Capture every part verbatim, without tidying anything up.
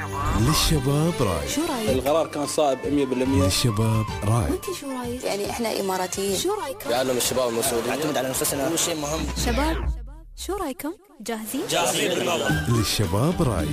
للشباب راي. شو رايك؟ القرار كان صائب مية بالمية. للشباب راي. وانت شو رايك؟ يعني احنا اماراتيين، شو رايكم؟ يعلم الشباب المسؤولية، نعتمد على نفسنا، هو شيء مهم. شباب شو رايكم؟ جاهزين؟ جاهزين بالموضوع. للشباب راي.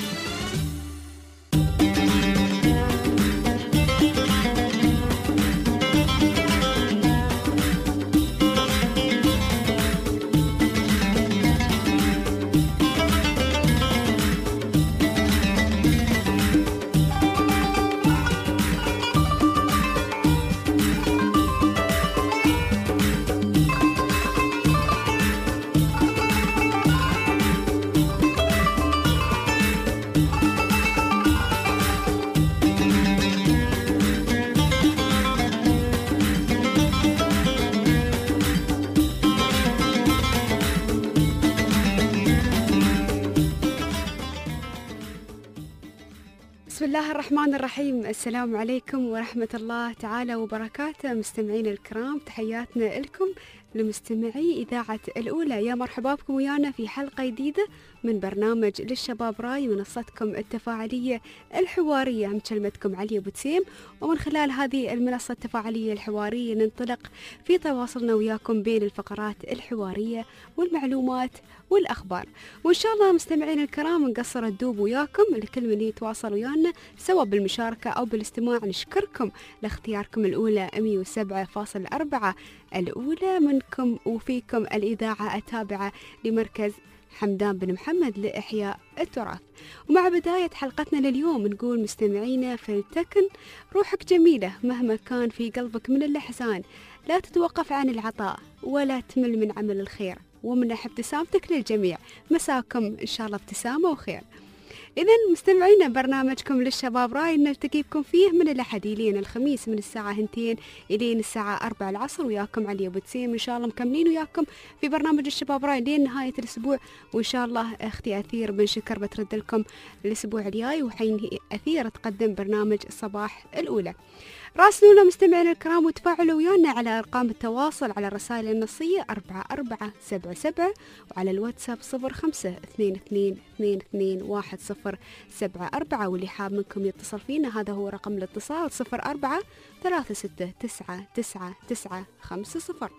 بسم الله الرحمن الرحيم. السلام عليكم ورحمة الله تعالى وبركاته. مستمعينا الكرام، تحياتنا لكم لمستمعي إذاعة الأولى. يا مرحبا بكم ويانا في حلقة جديدة من برنامج للشباب راي، منصتكم التفاعلية الحوارية. هم كلمتكم علي أبو تسيم، ومن خلال هذه المنصة التفاعلية الحوارية ننطلق في تواصلنا وياكم بين الفقرات الحوارية والمعلومات والأخبار. وإن شاء الله مستمعين الكرام نقصر الدوب وياكم لكل من يتواصل ويانا سواء بالمشاركة أو بالاستماع. نشكركم لاختياركم الأولى مية وسبعة فاصلة أربعة، الأولى منكم وفيكم الإذاعة التابعة لمركز حمدان بن محمد لإحياء التراث. ومع بداية حلقتنا لليوم نقول مستمعينا فلتكن روحك جميلة مهما كان في قلبك من الأحزان، لا تتوقف عن العطاء ولا تمل من عمل الخير، ومنح ابتسامتك للجميع. مساكم إن شاء الله ابتسامة وخير. إذن مستمعينا برنامجكم للشباب راي نلتقي بكم فيه من الأحد إلين الخميس من الساعة هنتين إلين الساعة أربعة العصر. وياكم علي أبو تسيم، إن شاء الله مكملين وياكم في برنامج الشباب راي لين نهاية الأسبوع. وإن شاء الله أختي أثير بن شكر بترد لكم الأسبوع الجاي، وحين أثير تقدم برنامج الصباح الأولى. راسلونا مستمعينا الكرام وتفاعلوا ويانا على أرقام التواصل على الرسائل النصية أربعة أربعة سبعة سبعة، وعلى الواتساب صفر خمسة اثنين اثنين اثنين اثنين واحد صفر سبعة أربعة. واللي حاب منكم يتصل فينا هذا هو رقم الاتصال صفر أربعة ثلاثة ستة تسعة تسعة تسعة خمسة صفر.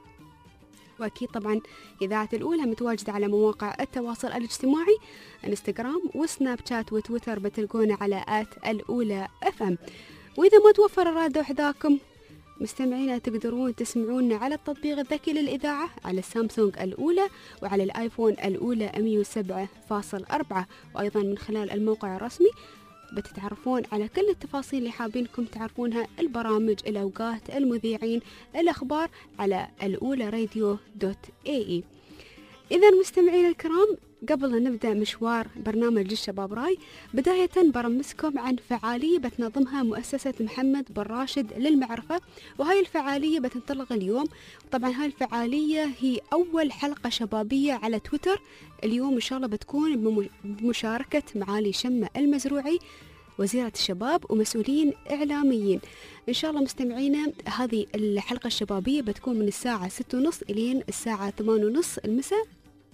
وأكيد طبعا إذاعة الأولى متواجدة على مواقع التواصل الاجتماعي انستغرام وسناب شات وتويتر، بتلقونا على آت الأولى اف ام. وإذا ما توفر الراديو حذاكم مستمعينا تقدرون تسمعونا على التطبيق الذكي للإذاعة على السامسونج الأولى وعلى الآيفون الأولى مية وسبعة فاصلة أربعة، وأيضا من خلال الموقع الرسمي بتتعرفون على كل التفاصيل اللي حابينكم تعرفونها، البرامج، الأوقات، المذيعين، الأخبار على الأولى راديو دوت اي اي. إذا مستمعين الكرام، قبل أن نبدأ مشوار برنامج للشباب راي، بداية برمسكم عن فعالية بتنظمها مؤسسة محمد بن راشد للمعرفة، وهاي الفعالية بتنطلق اليوم. طبعا هاي الفعالية هي أول حلقة شبابية على تويتر اليوم، إن شاء الله بتكون بمشاركة معالي شمة المزروعي وزيرة الشباب ومسؤولين إعلاميين. إن شاء الله مستمعينا هذه الحلقة الشبابية بتكون من الساعة ستة ونص إلين الساعة ثمانية ونص المساء،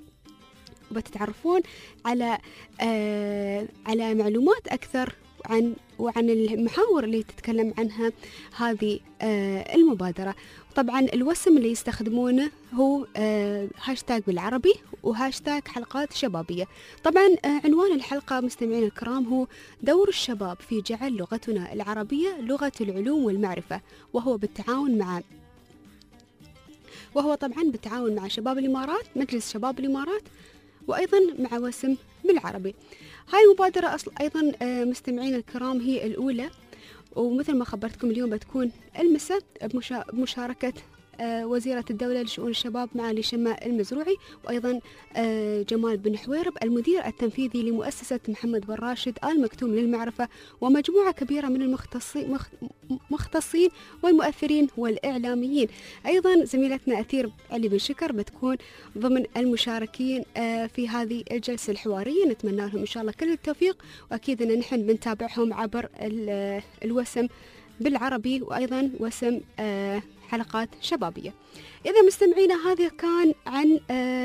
وبتتعرفون على آه على معلومات أكثر عن وعن المحاور اللي تتكلم عنها هذه آه المبادرة. طبعا الوسم اللي يستخدمونه هو آه هاشتاج بالعربي وهاشتاج حلقات شبابية. طبعا آه عنوان الحلقة مستمعين الكرام هو دور الشباب في جعل لغتنا العربية لغة العلوم والمعرفة، وهو بالتعاون مع وهو طبعا بالتعاون مع شباب الإمارات، مجلس شباب الإمارات، وأيضا مع وسم بالعربي. هاي المبادرة أصل أيضا مستمعين الكرام هي الأولى، ومثل ما خبرتكم اليوم بتكون المساء بمشاركة وزيرة الدولة لشؤون الشباب معالي شماء المزروعي، وأيضا جمال بن حويرب المدير التنفيذي لمؤسسة محمد بن راشد آل مكتوم للمعرفة، ومجموعة كبيرة من المختصين والمؤثرين والإعلاميين. أيضا زميلتنا أثير علي بن شكر بتكون ضمن المشاركين في هذه الجلسة الحوارية. نتمنى لهم إن شاء الله كل التوفيق، وأكيد أن نحن بنتابعهم عبر الوسم بالعربي وأيضا وسم حلقات شبابية. إذا مستمعينا هذا كان عن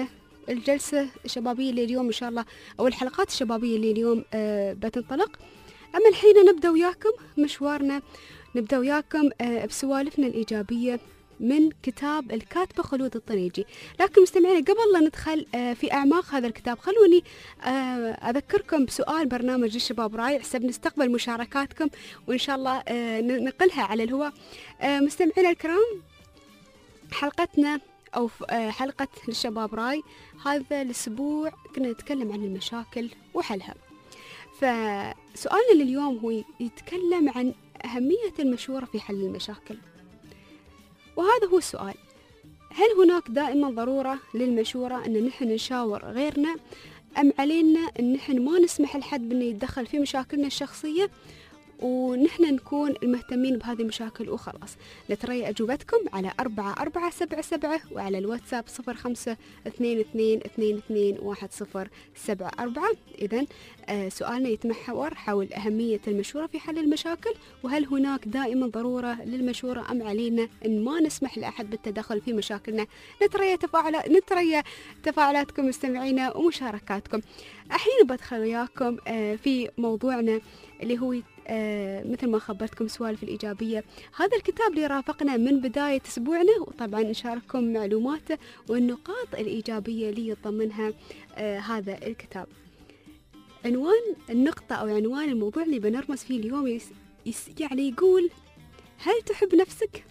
الجلسة الشبابية اللي اليوم إن شاء الله، أو الحلقات الشبابية اللي اليوم آه بتنطلق. أما الحين نبدأ وياكم مشوارنا، نبدأ وياكم آه بسوالفنا الإيجابية من كتاب الكاتبة خلود الطنيجي. لكن مستمعينا قبل لا ندخل آه في أعماق هذا الكتاب، خلوني آه أذكركم بسؤال برنامج الشباب راي، حسب نستقبل مشاركاتكم وإن شاء الله آه نقلها على الهواء. آه مستمعينا الكرام، حلقتنا أو حلقة للشباب راي هذا الأسبوع كنا نتكلم عن المشاكل وحلها. فسؤالنا لليوم هو يتكلم عن أهمية المشورة في حل المشاكل، وهذا هو السؤال: هل هناك دائما ضرورة للمشورة أن نحن نشاور غيرنا، أم علينا أن نحن ما نسمح لحد بأنه يتدخل في مشاكلنا الشخصية ونحن نكون المهتمين بهذه المشاكل وخلاص؟ نتري أجوبتكم على أربعة أربعة سبعة سبعة وعلى الواتساب صفر خمسة اثنين اثنين اثنين اثنين واحد صفر سبعة أربعة. إذن آه سؤالنا يتمحور حول أهمية المشورة في حل المشاكل، وهل هناك دائما ضرورة للمشورة أم علينا أن ما نسمح لأحد بالتدخل في مشاكلنا؟ نتري تفاعلات نتري تفاعلاتكم مستمعينا ومشاركاتكم. الحين بدخل وياكم آه في موضوعنا اللي هو آه مثل ما خبرتكم سوالف الإيجابية. هذا الكتاب اللي رافقنا من بداية أسبوعنا، وطبعا نشارككم معلوماته والنقاط الإيجابية اللي يتضمنها آه هذا الكتاب. عنوان النقطة أو عنوان الموضوع اللي بنرمز فيه اليوم يس يس يعني يقول: هل تحب نفسك؟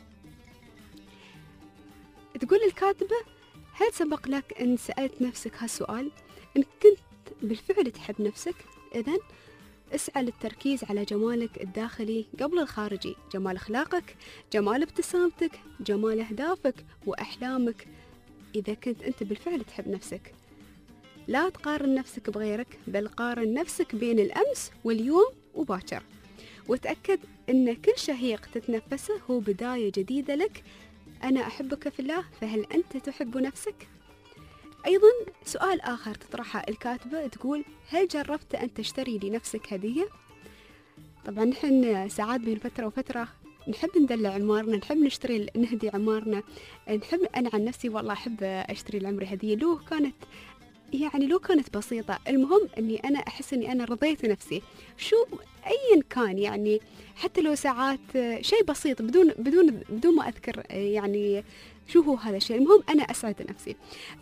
تقول الكاتبة: هل سبق لك أن سألت نفسك هالسؤال؟ إن كنت بالفعل تحب نفسك، إذن اسعى للتركيز على جمالك الداخلي قبل الخارجي، جمال أخلاقك، جمال ابتسامتك، جمال أهدافك وأحلامك. إذا كنت أنت بالفعل تحب نفسك، لا تقارن نفسك بغيرك، بل قارن نفسك بين الأمس واليوم وباكر، وتأكد أن كل شهيق تتنفسه هو بداية جديدة لك. أنا أحبك في الله، فهل أنت تحب نفسك؟ أيضا سؤال آخر تطرحه الكاتبة، تقول: هل جربت أن تشتري لنفسك هدية؟ طبعا نحن ساعات بين فترة وفترة نحب ندلع عمارنا، نحب نشتري نهدي عمارنا، نحب. أنا عن نفسي والله أحب أشتري لعمري هدية، لو كانت يعني لو كانت بسيطة، المهم أني أنا أحس أني أنا رضيت نفسي، شو أيا كان، يعني حتى لو ساعات شيء بسيط بدون بدون بدون ما أذكر يعني شو هو هذا الشيء، المهم أنا أسعد نفسي.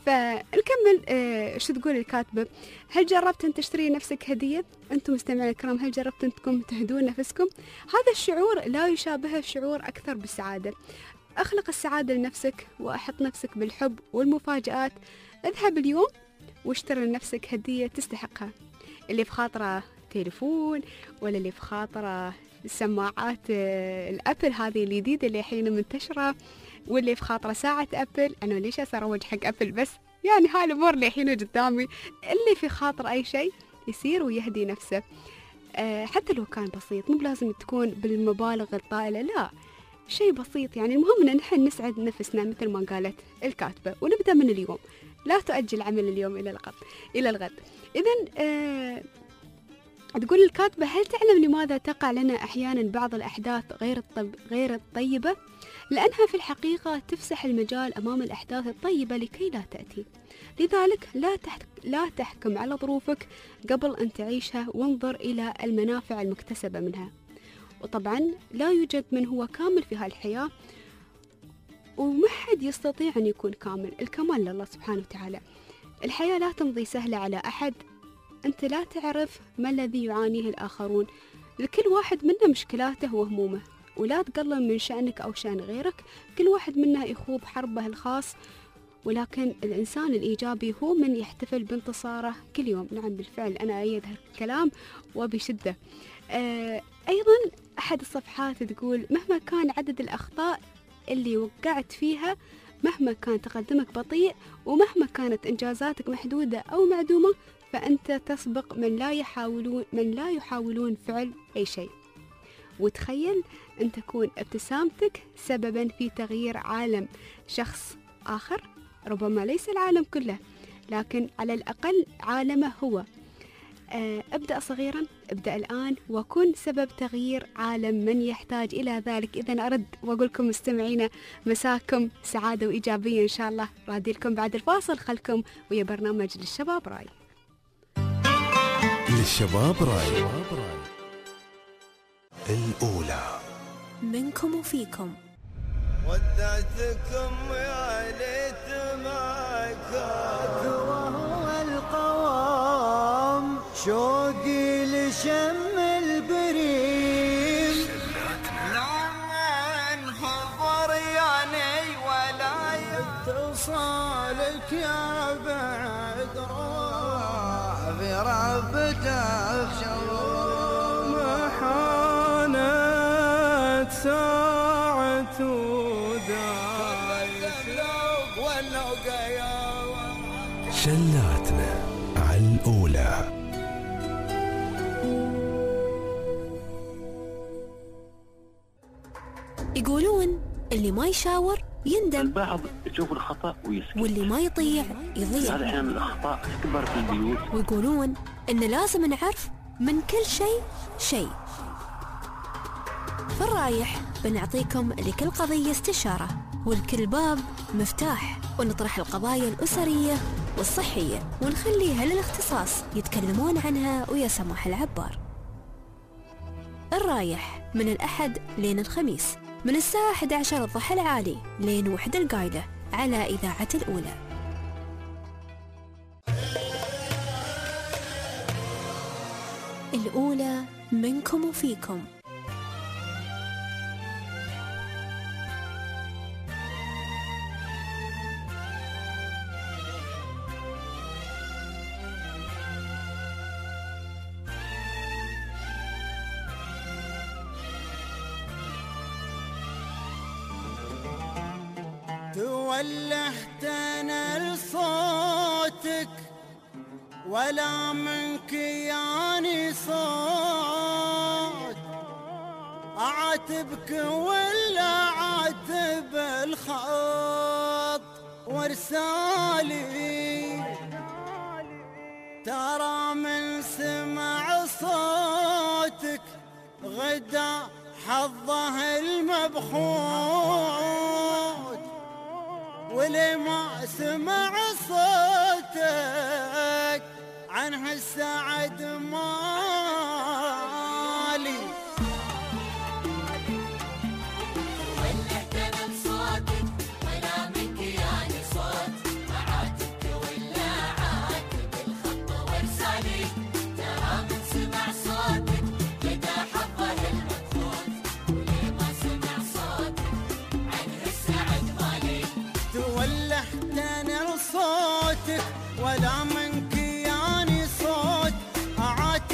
فنكمل آه شو تقول الكاتبة: هل جربت أن تشتري نفسك هدية؟ أنتم مستمعين الكرام، هل جربت أنكم تهدون نفسكم؟ هذا الشعور لا يشابه شعور أكثر بالسعادة. أخلق السعادة لنفسك وأحط نفسك بالحب والمفاجآت. اذهب اليوم واشتري لنفسك هدية تستحقها، اللي في خاطره تليفون، ولا اللي في خاطره السماعات آه الأبل هذه الجديدة اللي حين منتشرة، واللي في خاطره ساعة أبل. أنا ليش أسروج حق أبل بس؟ يعني هاي الأمور اللي الحين قدامي، اللي في خاطر أي شيء يصير ويهدي نفسه، أه حتى لو كان بسيط، مو بلازم تكون بالمبالغ الطائلة، لا، شيء بسيط. يعني المهم أن نحن نسعد نفسنا مثل ما قالت الكاتبة، ونبدأ من اليوم، لا تؤجل عمل اليوم إلى الغد إلى الغد. إذن أه تقول الكاتبة: هل تعلم لماذا تقع لنا أحيانا بعض الأحداث غير الطب غير الطيبة؟ لأنها في الحقيقة تفسح المجال أمام الأحداث الطيبة لكي لا تأتي. لذلك لا تحك... لا تحكم على ظروفك قبل أن تعيشها، وانظر إلى المنافع المكتسبة منها. وطبعا لا يوجد من هو كامل في هالحياة، وما حد يستطيع أن يكون كامل، الكمال لله سبحانه وتعالى. الحياة لا تمضي سهلة على أحد، أنت لا تعرف ما الذي يعانيه الآخرون، لكل واحد منا مشكلاته وهمومه، ولا تقلل من شأنك أو شأن غيرك، كل واحد منا يخوض حربه الخاص، ولكن الإنسان الإيجابي هو من يحتفل بانتصاره كل يوم. نعم بالفعل أنا أيد هالكلام وبشدة. آه أيضا أحد الصفحات تقول: مهما كان عدد الأخطاء اللي وقعت فيها، مهما كان تقدمك بطيء، ومهما كانت إنجازاتك محدودة أو معدومة، فأنت تسبق من لا يحاولون من لا يحاولون فعل أي شيء. وتخيل أن تكون ابتسامتك سببا في تغيير عالم شخص آخر، ربما ليس العالم كله، لكن على الأقل عالمه هو. آه، ابدأ صغيرا، ابدأ الآن، وكن سبب تغيير عالم من يحتاج إلى ذلك. إذا أرد وأقول لكم مستمعينا مساكم سعادة وإيجابية إن شاء الله. رادي لكم بعد الفاصل، خلكم ويا برنامج للشباب راي. للشباب راي. الأولى منكم وفيكم. ودعتكم يا ليت ما كان وهو القوام، شوقي لشم البريم لمن حضر يعني ولا يتصالك يا بعد روح في ربته شوم حانت ساعة شلاتنا على الأولى. يقولون اللي ما يشاور يندم، البعض يشوف الخطأ ويسكت، واللي ما يطيع يضيع. هذا أحيانا الأخطاء تكبر في البيوت. ويقولون إن لازم نعرف من كل شيء شيء. في الرايح بنعطيكم لكل قضية استشارة، ولكل باب مفتاح، ونطرح القضايا الأسرية والصحية ونخليها للاختصاص يتكلمون عنها ويا سماح العبار. الرايح من الأحد لين الخميس من الساعة إحدى عشر الضحى العالي لين وحد القايلة على إذاعة الأولى. الأولى منكم وفيكم. تولحت انا لصوتك ولا منك يعني صوت، اعاتبك ولا عاتب الخط وارسالي، ترى من سمع صوتك غدا حظه المبخوت، ولي ما سمع صوتك عنه السعد مالي. ولحت انا بصوتك ولا منك يعني صوت، اعاتبك ولا عاتب الخط وارسالي، ترى من سمع صوتك غدا حظه المبخوت، ولي ما سمع صوتك عنه السعد مالي. تولحت انا لصوتك ولا منك يعني صوت، اعاتبك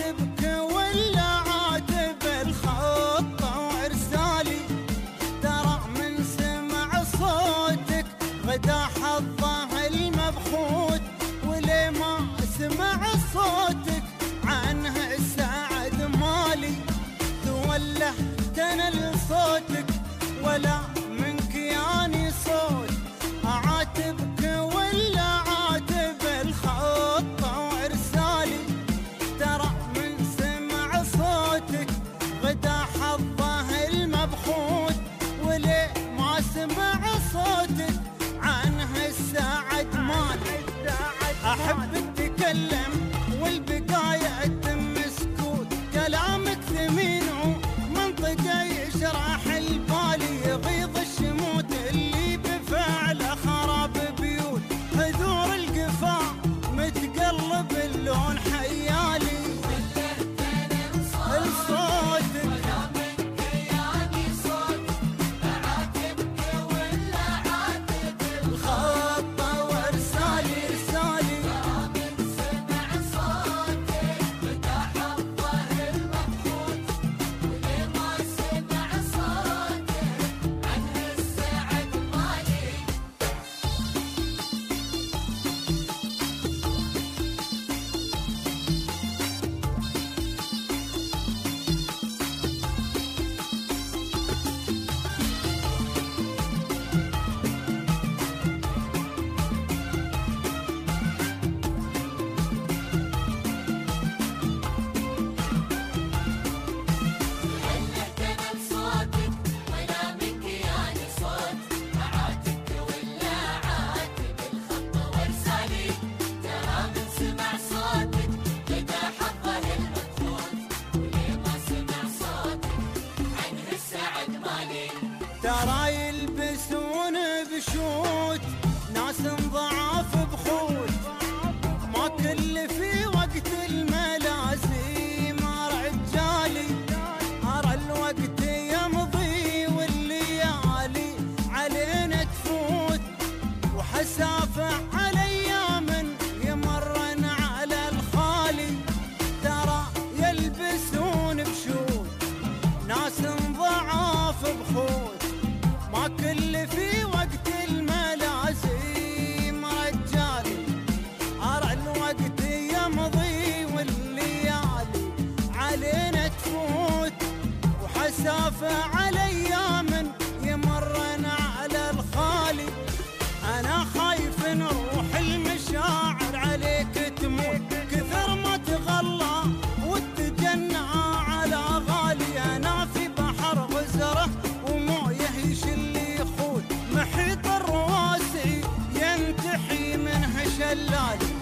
ترى يلبسون بشوت ناس ضعاف بخوت ما كل في وقت الملازم ارى رجالي ارى الوقت يمضي والليالي علينا تفوت وحسافة على ايام يمرن على الخالي ترى يلبسون بشوت ناس ضعاف بخوت ما كل في وقت الملازم رجالي ارى الوقت يمضي والليالي علينا تفوت وحسافة على ايام يمرن على الخالي انا خايف نروح المشاعر عليك تموت كثر ما تغلى وتجنى على غالي انا في بحر غزره ومويه يشل يخوت محيط الرواسي ينتحي منها شلالي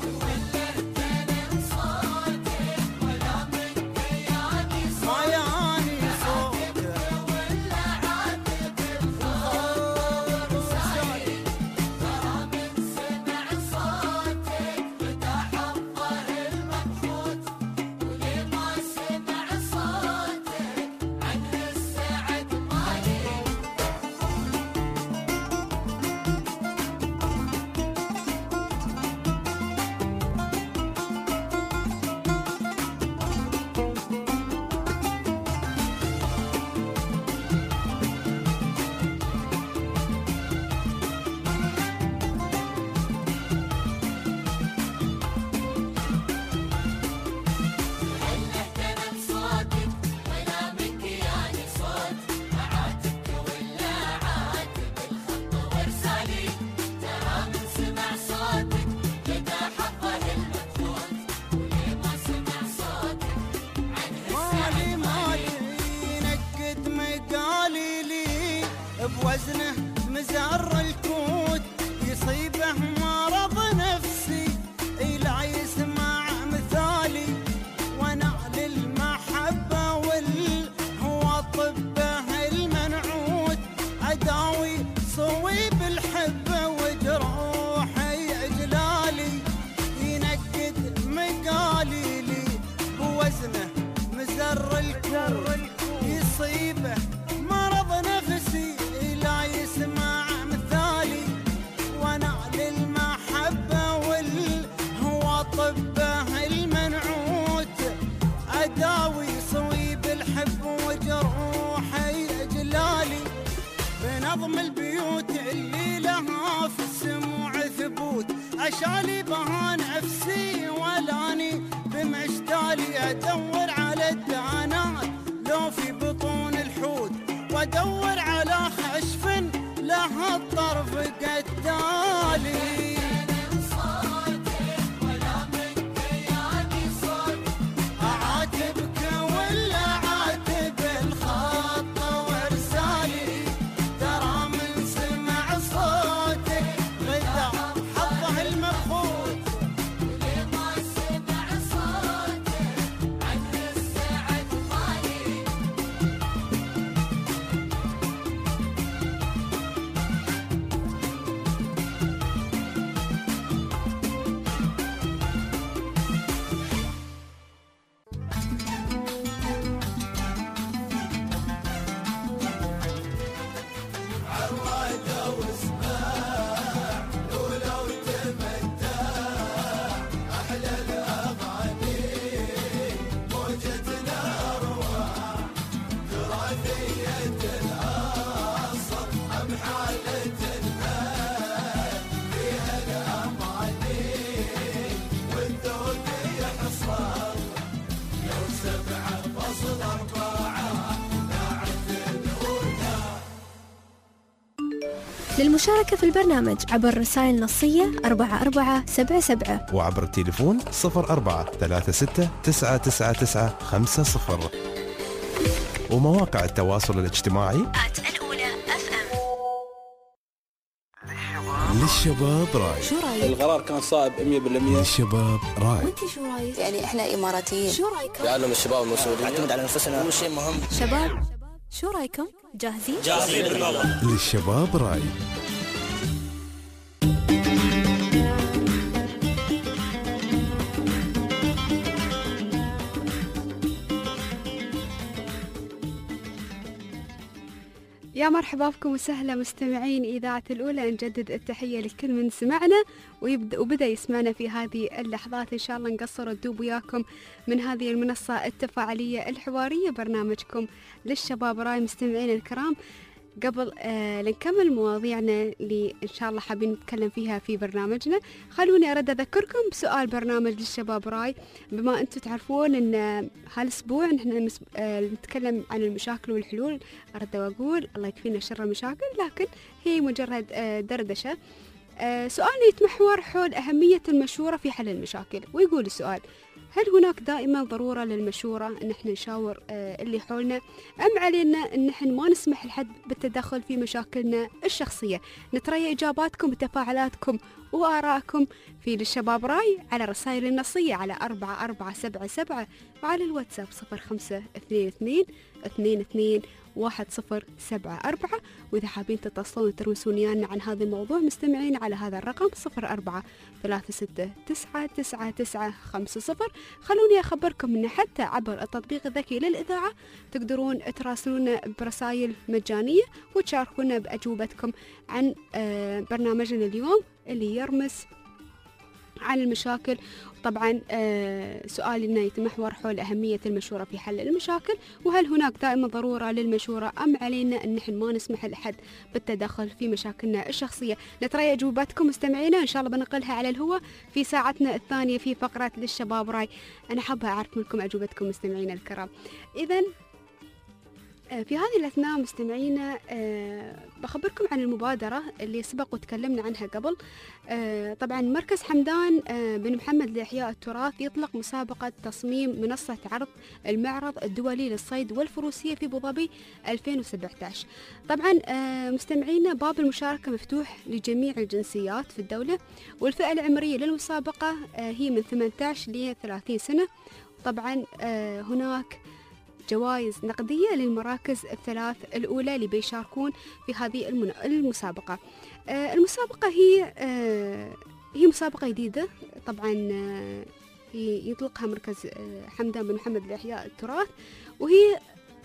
ما يعاني صوتك بوزنه مزر الكوت يصيبه مرض نفسي لا يسمع مثالي وانا للمحبة والهوى طبه المنعوت اداوي صويب الحبة وجروحي اجلالي ينقد مقالي لي بوزنه مزر الكوت يصيبه مرض نفسي لا يسمع مثالي وانا للمحبة والهوى طبه المنعوت اداوي صويب الحب وجروحي اجلالي بنظم البيوت اللي لها في السموع ثبوت اشالي بها نفسي ولاني بمشتالي ادور على الدانات لو في بطون الحوت وادور على خشف لها الطرف قتالي اعاتبك ولا عاتب الخط وارسالي ترى من سمع صوتك غدا حظه المبخوت ولما سمع صوتك عنه السعد خالي للمشاركة في البرنامج عبر رسائل نصية أربعة أربعة سبعة سبعة وعبر التليفون صفر أربعة ثلاثة ستة تسعة تسعة تسعة خمسة صفر ومواقع التواصل الاجتماعي آت الأولى أف أم. للشباب راي. شو رايك؟ القرار كان صائب مية بالمية. للشباب راي. وانت شو رايك؟ يعني احنا اماراتيين. شو رايك؟ يعلم الشباب المسؤولين نعتمد على نفسنا، هو شيء مهم. شباب شو رايكم؟ جاهزين؟ جاهزين بالمرة. للشباب راي. يا مرحبا بكم وسهلا مستمعين إذاعة الأولى. نجدد التحية لكل من سمعنا ويبدأ وبدأ يسمعنا في هذه اللحظات. إن شاء الله نقصر الدوب وياكم من هذه المنصة التفاعلية الحوارية، برنامجكم للشباب راي. مستمعين الكرام، قبل آه لنكمل مواضيعنا اللي إن شاء الله حابين نتكلم فيها في برنامجنا، خلوني أرد أذكركم بسؤال برنامج للشباب راي. بما أنتم تعرفون أن هالأسبوع نحن آه نتكلم عن المشاكل والحلول، أرد وأقول الله يكفينا شر المشاكل، لكن هي مجرد آه دردشة. آه سؤالنا يتمحور حول أهمية المشورة في حل المشاكل. ويقول السؤال: هل هناك دائما ضرورة للمشورة أن احنا نشاور آه اللي حولنا، أم علينا أن احنا ما نسمح لحد بالتدخل في مشاكلنا الشخصية؟ نتريى إجاباتكم وتفاعلاتكم وآراءكم في للشباب راي على رسائل النصية على أربعة أربعة سبعة سبعة وعلى الواتساب صفر خمسة اثنين اثنين اثنين اثنين واحد صفر سبعة أربعة. وإذا حابين تتصلون وتروسون يانا عن هذا الموضوع مستمعين على هذا الرقم صفر أربعة ثلاثة ستة تسعة تسعة تسعة خمسة صفر. خلوني أخبركم أن حتى عبر التطبيق الذكي للإذاعة تقدرون تراسلونا برسائل مجانية وتشاركونا بأجوبتكم عن برنامجنا اليوم اللي يرمز عن المشاكل. طبعا آه سؤالنا يتمحور حول أهمية المشورة في حل المشاكل، وهل هناك دائما ضرورة للمشورة أم علينا أن نحن ما نسمح لأحد بالتدخل في مشاكلنا الشخصية؟ نترى أجوبتكم مستمعينا، إن شاء الله بنقلها على الهواء في ساعتنا الثانية في فقرة للشباب راي. أنا حابة أعرف منكم أجوبتكم مستمعينا الكرام. إذن في هذه الأثناء مستمعينا أه بخبركم عن المبادرة اللي سبق وتكلمنا عنها قبل. أه طبعا مركز حمدان أه بن محمد لإحياء التراث يطلق مسابقة تصميم منصة عرض المعرض الدولي للصيد والفروسية في أبوظبي ألفين وسبعة عشر. طبعا أه مستمعينا باب المشاركة مفتوح لجميع الجنسيات في الدولة، والفئة العمرية للمسابقة أه هي من ثمانية عشر ل ثلاثين سنة. طبعا أه هناك جوائز نقدية للمراكز الثلاث الأولى اللي بيشاركون في هذه المسابقة. آه المسابقة هي آه هي مسابقة جديدة، طبعا آه يطلقها مركز آه حمدان بن محمد لإحياء التراث، وهي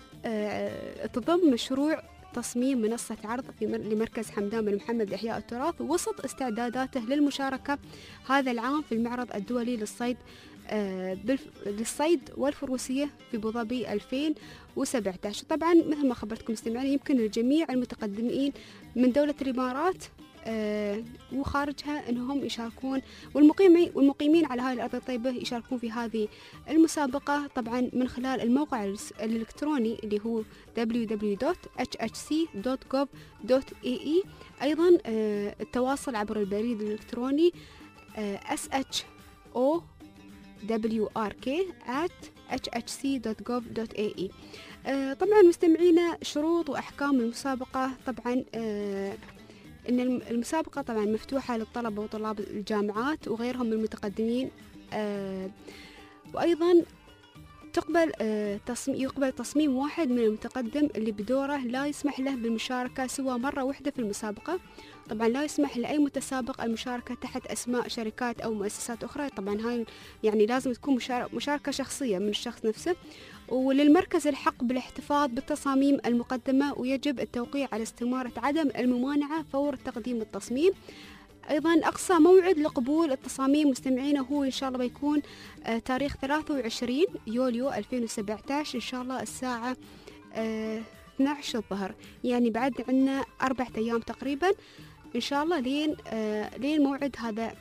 آه تضم مشروع تصميم منصة عرض في لمركز حمدان بن محمد لإحياء التراث وسط استعداداته للمشاركة هذا العام في المعرض الدولي للصيد آه للصيد والفروسية في أبوظبي ألفين وسبعة عشر. طبعا مثل ما خبرتكم مستمعين يمكن للجميع المتقدمين من دولة الإمارات آه وخارجها أنهم يشاركون، والمقيمين والمقيمين على هذه الأرض الطيبة يشاركون في هذه المسابقة طبعا من خلال الموقع الإلكتروني اللي هو دبليو دبليو دبليو دوت اتش اتش سي دوت جوف دوت اي اي. أيضا آه التواصل عبر البريد الإلكتروني آه اس اتش او دبليو آر كي آت اتش اتش سي دوت جوف دوت اي اي. آه طبعا مستمعينا شروط وأحكام المسابقة. طبعا آه إن المسابقة طبعا مفتوحة للطلبة وطلاب الجامعات وغيرهم من المتقدمين، آه وأيضا تقبل آه تصميم يقبل تصميم واحد من المتقدم اللي بدوره لا يسمح له بالمشاركة سوى مرة واحدة في المسابقة. طبعا لا يسمح لأي متسابق المشاركة تحت أسماء شركات أو مؤسسات أخرى. طبعا هاي يعني لازم تكون مشاركة شخصية من الشخص نفسه. وللمركز الحق بالاحتفاظ بالتصاميم المقدمة، ويجب التوقيع على استمارة عدم الممانعة فور تقديم التصميم. أيضا أقصى موعد لقبول التصاميم مستمعينا هو إن شاء الله بيكون آه تاريخ ثلاثة وعشرين يوليو ألفين وسبعة عشر إن شاء الله الساعة آه اثني عشر الظهر، يعني بعد عنا أربعة أيام تقريبا إن شاء الله لين آه لين موعد هذا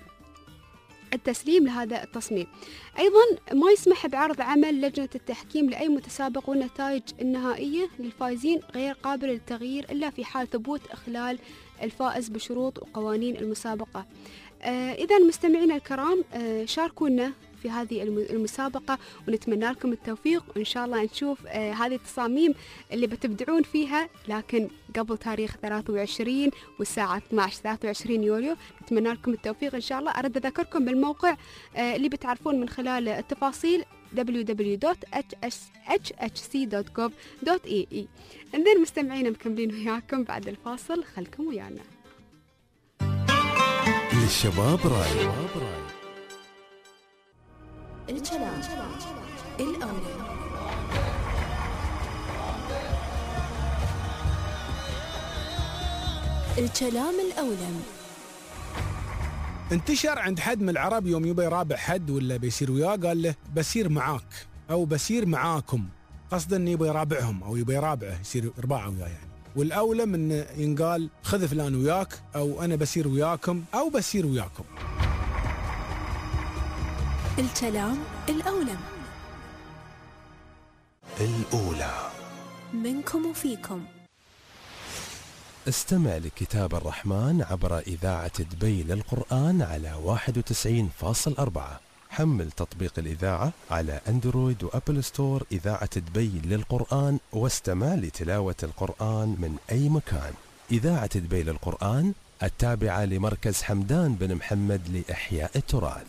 التسليم لهذا التصميم. أيضا ما يسمح بعرض عمل لجنة التحكيم لأي متسابق، والنتائج النهائية للفائزين غير قابلة للتغيير إلا في حال ثبوت إخلال الفائز بشروط وقوانين المسابقة. آه إذا مستمعينا الكرام آه شاركونا في هذه المسابقة ونتمنى لكم التوفيق، وإن شاء الله نشوف آه هذه التصاميم اللي بتبدعون فيها، لكن قبل تاريخ ثلاثة وعشرين والساعة اثني عشر ثلاثة وعشرين يوليو. نتمنى لكم التوفيق إن شاء الله. أرد أذكركم بالموقع آه اللي بتعرفون من خلال التفاصيل دبليو دبليو دوت اتش اتش سي دوت جوف دوت اي اي. انزين مستمعينا مكملين وياكم بعد الفاصل، خلكم ويانا. للشباب راي. الكلام الأولى. الكلام الأولم. انتشر عند حد من العرب يوم يبي يرابع حد ولا بيصير وياه قال له بسير معاك أو بسير معاكم، قصدا انه يبي يرابعهم أو يبي يرابعه يصير رباعه وياه يعني. والأولى من ينقال خذ فلان وياك أو أنا بسير وياكم أو بسير وياكم. الكلام الأولم. الأولى منكم وفيكم. استمع لكتاب الرحمن عبر إذاعة دبي للقرآن على واحد وتسعين فاصلة أربعة. حمل تطبيق الإذاعة على أندرويد وأبل ستور إذاعة دبي للقرآن واستمع لتلاوة القرآن من أي مكان. إذاعة دبي للقرآن التابعة لمركز حمدان بن محمد لإحياء التراث.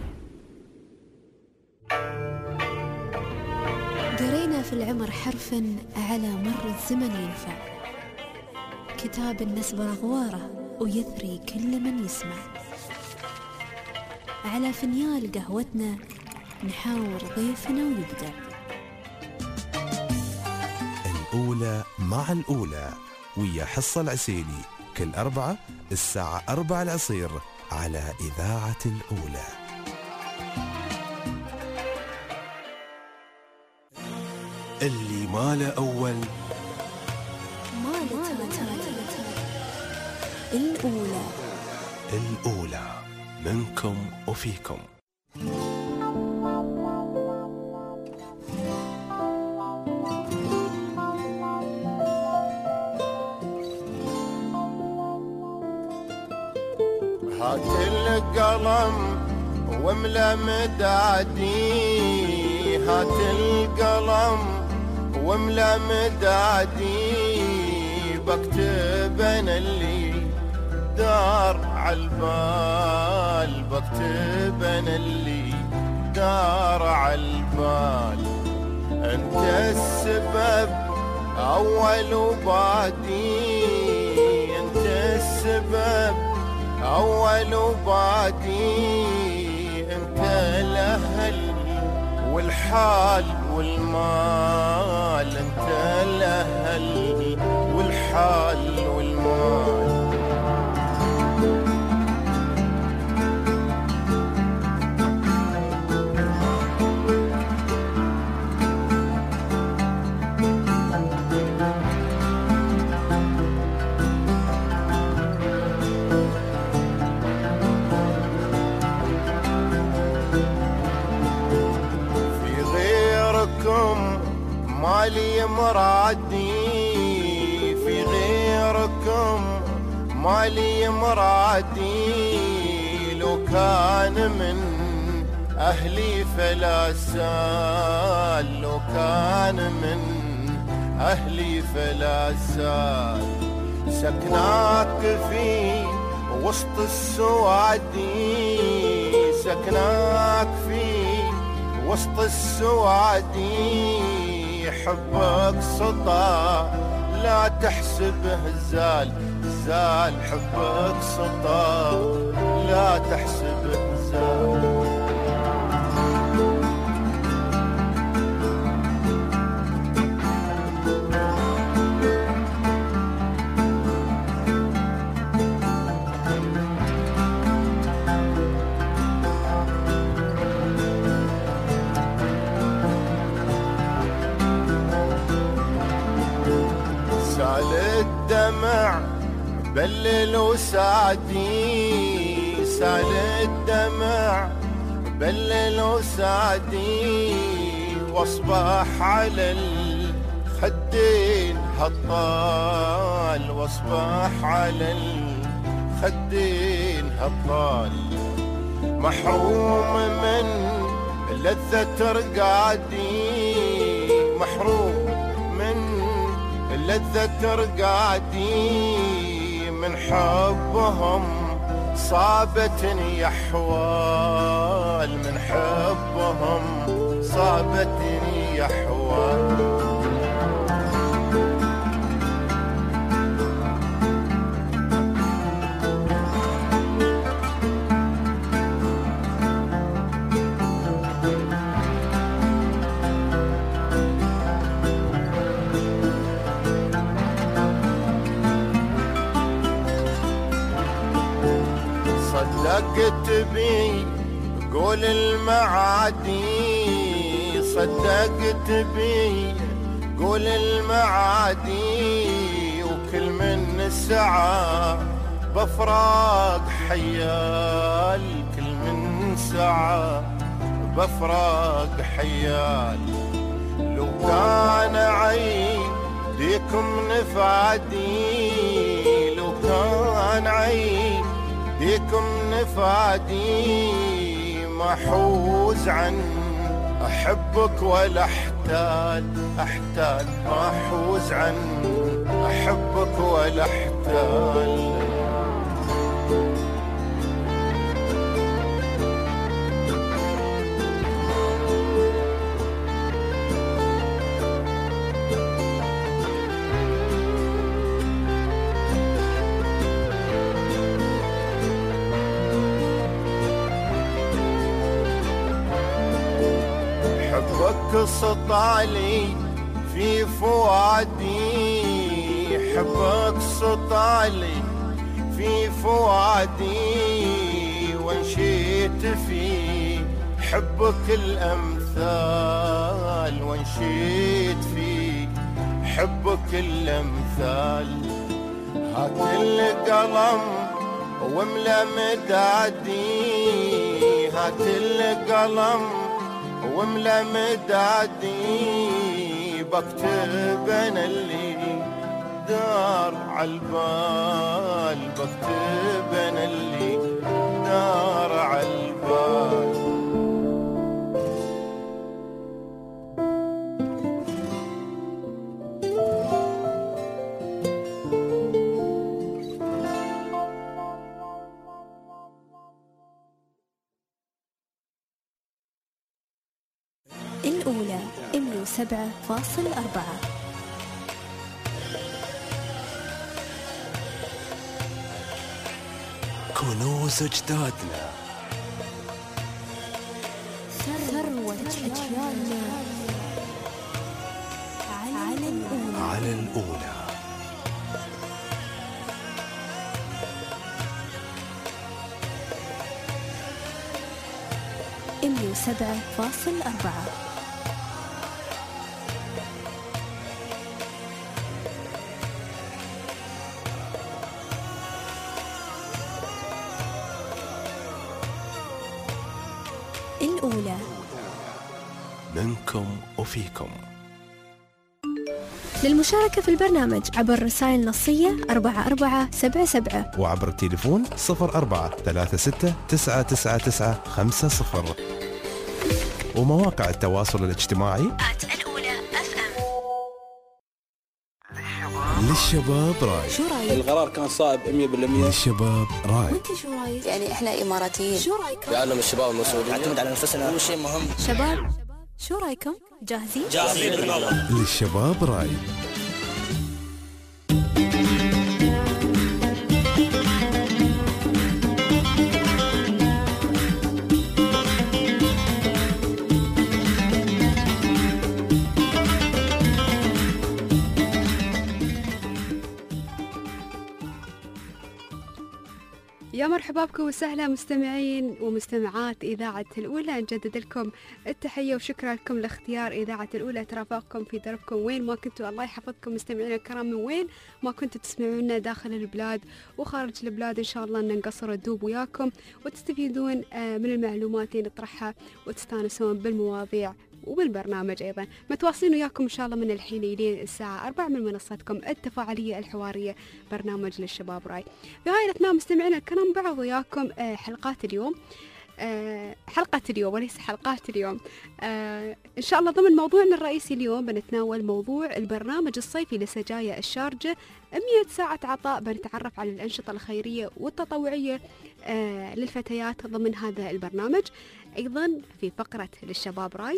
قرينا في العمر حرفا على مر الزمن ينفع، كتاب النسب غواره ويثري كل من يسمع. على فنيال قهوتنا نحاور ضيفنا ويبدع. الأولى مع الأولى ويا حصة العسيلي كل أربعة الساعة أربعة العصير على إذاعة الأولى. اللي ما له أول ما له تالي. الأولى. الأولى منكم وفيكم. هات القلم واملا مدادي، هات القلم واملا مدادي، بكتب انا اللي دار عالبال، بكتب انا اللي دار عالبال. انت السبب اول وبعدي، انت السبب اول وبعدي، انت الاهل والحال والمال، انت الاهل والحال والمال. مالي مرادي، في غيركم مالي مرادي، لو كان من أهلي فلا سال، لو كان من أهلي فلا سال. سكناك في وسط السوادي، سكناك في وسط السوادي، حبك سطى لا تحسبه زال، زال حبك سطى لا تحسبه زال. سال الدمع بلل وسعدي، سال الدمع بلل وسعدي، واصبح على الخدين هطال، واصبح على الخدين هطال. محروم من لذة رقادي، محروم من لذة رقادي، من حبهم صابتني أحوال، من حبهم صابتني أحوال. صدقت بي قول المعادي، صدقت بي قول المعادي، وكل من سعى بفراق حيال، كل من سعى بفراق حيال. لو كان عيديكم نفعدي، لو كان عيد بيكم نفادي، ما حوز عن أحبك ولا احتال، احتال ما حوز عن أحبك ولا احتال. حبك سطالي في فؤادي، حبك سطالي في فؤادي، وانشيت في حبك الأمثال، وانشيت في حبك الأمثال. هات القلم واملا مدادي، هات القلم واملا مدادي، بكتب انا اللي دار عالبال، بكتب انا اللي دار عالبال. الأولى مية وسبعة فاصل أربعة. كنوز أجدادنا، ثروة أجيالنا، على الأولى. على الأولى. مية وسبعة فاصل أربعة. الأولى منكم وفيكم. للمشاركة في البرنامج عبر الرسائل النصية أربعة أربعة سبعة سبعة، وعبر التليفون صفر أربعة ثلاثة ستة تسعة تسعة تسعة خمسة صفر، ومواقع التواصل الاجتماعي الأولى أف أم. للشباب راي. شو رايك؟ القرار كان صائب مية بالمية. للشباب راي. وانت شو رايك؟ يعني احنا اماراتيين، شو رايكم؟ يعلم الشباب المسؤولية، نعتمد على نفسنا، هو شيء مهم. شباب شو رايكم؟ جاهزين؟ جاهزين بالموضوع. للشباب راي. يا مرحبا بكم وسهلا مستمعين ومستمعات إذاعة الأولى، نجدد لكم التحية وشكرا لكم لاختيار إذاعة الأولى، ترافقكم في دربكم وين ما كنتوا. الله يحفظكم مستمعينا الكرام من وين ما كنتوا تسمعونا داخل البلاد وخارج البلاد. إن شاء الله أن نقصر الدوب وياكم وتستفيدون من المعلومات اللي نطرحها وتستانسون بالمواضيع وبالبرنامج. أيضا متواصلين وياكم إن شاء الله من الحين إلى الساعة أربعة من منصتكم التفاعلية الحوارية برنامج للشباب راي. في هاي الأثناء مستمعينا الكرام بعض وياكم حلقات اليوم، حلقة اليوم وليس حلقات اليوم. إن شاء الله ضمن موضوعنا الرئيسي اليوم بنتناول موضوع البرنامج الصيفي لسجايا الشارجة، مئة ساعة عطاء. بنتعرف على الأنشطة الخيرية والتطوعية للفتيات ضمن هذا البرنامج. أيضا في فقرة للشباب راي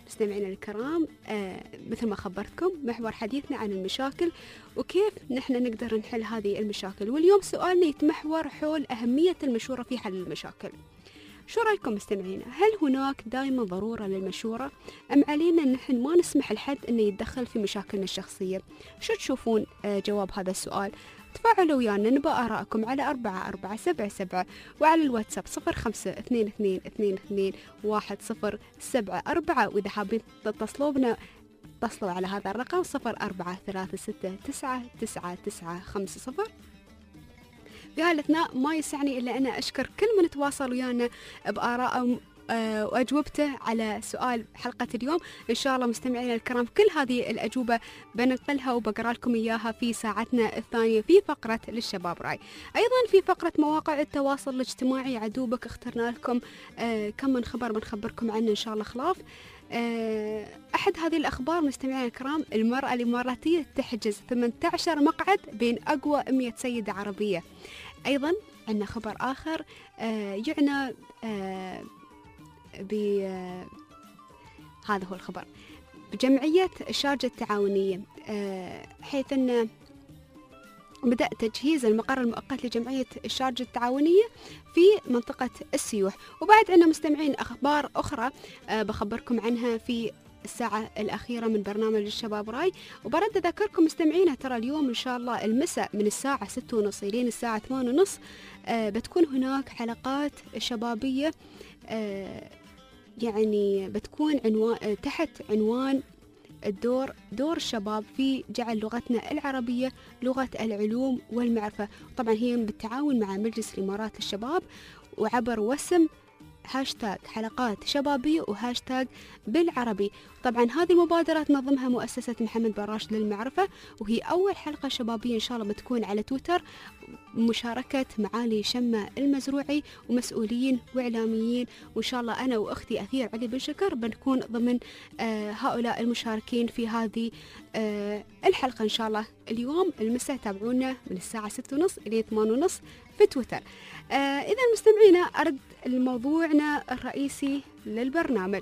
مستمعينا الكرام، آه مثل ما خبرتكم محور حديثنا عن المشاكل وكيف نحن نقدر نحل هذه المشاكل. واليوم سؤالنا يتمحور حول أهمية المشورة في حل المشاكل. شو رأيكم مستمعينا؟ هل هناك دائما ضرورة للمشورة أم علينا أن نحن ما نسمح لحد أنه يتدخل في مشاكلنا الشخصية؟ شو تشوفون آه جواب هذا السؤال؟ تفاعلوا ويانا، نبى آراءكم على أربعة أربعة سبعة سبعة وعلى الواتساب صفر خمسة اثنين اثنين اثنين اثنين واحد صفر سبعة أربعة، وإذا حابين تتصلوا بنا اتصلوا على هذا الرقم صفر أربعة ثلاثة ستة تسعة تسعة تسعة خمسة صفر. في هالأثناء ما يسعني إلا أنا أشكر كل من تواصل ويانا بآراء وأجوبته على سؤال حلقة اليوم. إن شاء الله مستمعينا الكرام كل هذه الأجوبة بنقلها وبقرأ لكم إياها في ساعتنا الثانية في فقرة للشباب راي. أيضا في فقرة مواقع التواصل الاجتماعي عدوبك اخترنا لكم آه كم من خبر بنخبركم عنه إن شاء الله خلاف. آه أحد هذه الأخبار مستمعينا الكرام، المرأة الإماراتية تحجز ثمانية عشر مقعد بين أقوى مئة سيدة عربية. أيضا عندنا خبر آخر آه يعنى آه ب هذا هو الخبر بجمعية الشارجة التعاونية، حيث أن بدأ تجهيز المقر المؤقت لجمعية الشارجة التعاونية في منطقة السيوح. وبعد عندنا مستمعين أخبار أخرى بخبركم عنها في الساعة الأخيرة من برنامج الشباب راي. وبرد أذكركم مستمعينا ترى اليوم إن شاء الله المساء من الساعة ستة ونص إلين الساعة ثمانية ونص بتكون هناك حلقات شبابية، يعني بتكون عنوان تحت عنوان الدور دور الشباب في جعل لغتنا العربية لغة العلوم والمعرفة. طبعا هي بالتعاون مع مجلس الإمارات للشباب وعبر وسم هاشتاج حلقات شبابية وهاشتاج بالعربي. طبعا هذه المبادرة تنظمها مؤسسة محمد بن راشد للمعرفة، وهي أول حلقة شبابية إن شاء الله بتكون على تويتر، مشاركة معالي شمة المزروعي ومسؤولين وإعلاميين، وإن شاء الله أنا وأختي أثير علي بن شكر بنكون ضمن آه هؤلاء المشاركين في هذه آه الحلقة إن شاء الله اليوم المساء. تابعونا من الساعة ستة ونص إلى ثمانية ونص في تويتر. آه إذا مستمعينا أرد الموضوعنا الرئيسي للبرنامج.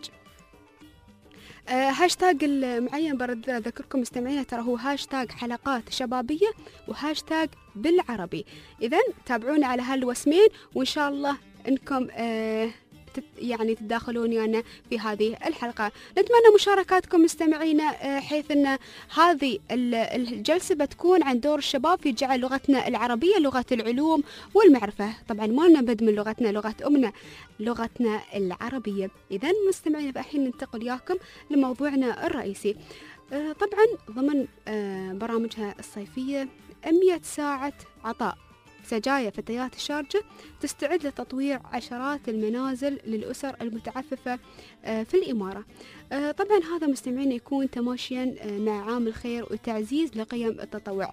آه هاشتاج المعين برد أذكركم مستمعينا ترى هو هاشتاج حلقات شبابية وهاشتاج بالعربي. إذن تابعونا على هالوسمين وإن شاء الله إنكم آه يعني تداخلون يعني في هذه الحلقة. نتمنى مشاركاتكم مستمعينا، حيث أن هذه الجلسة بتكون عن دور الشباب في جعل لغتنا العربية لغة العلوم والمعرفة. طبعا ما لنا بد من لغتنا لغة أمنا لغتنا العربية. إذن مستمعينا فالحين ننتقل إياكم لموضوعنا الرئيسي. طبعا ضمن برامجها الصيفية مئة ساعة عطاء سجايا فتيات الشارجة تستعد لتطوير عشرات المنازل للأسر المتعففة في الإمارة. طبعا هذا مستمعين يكون تماشيا مع عام الخير وتعزيز لقيم التطوع.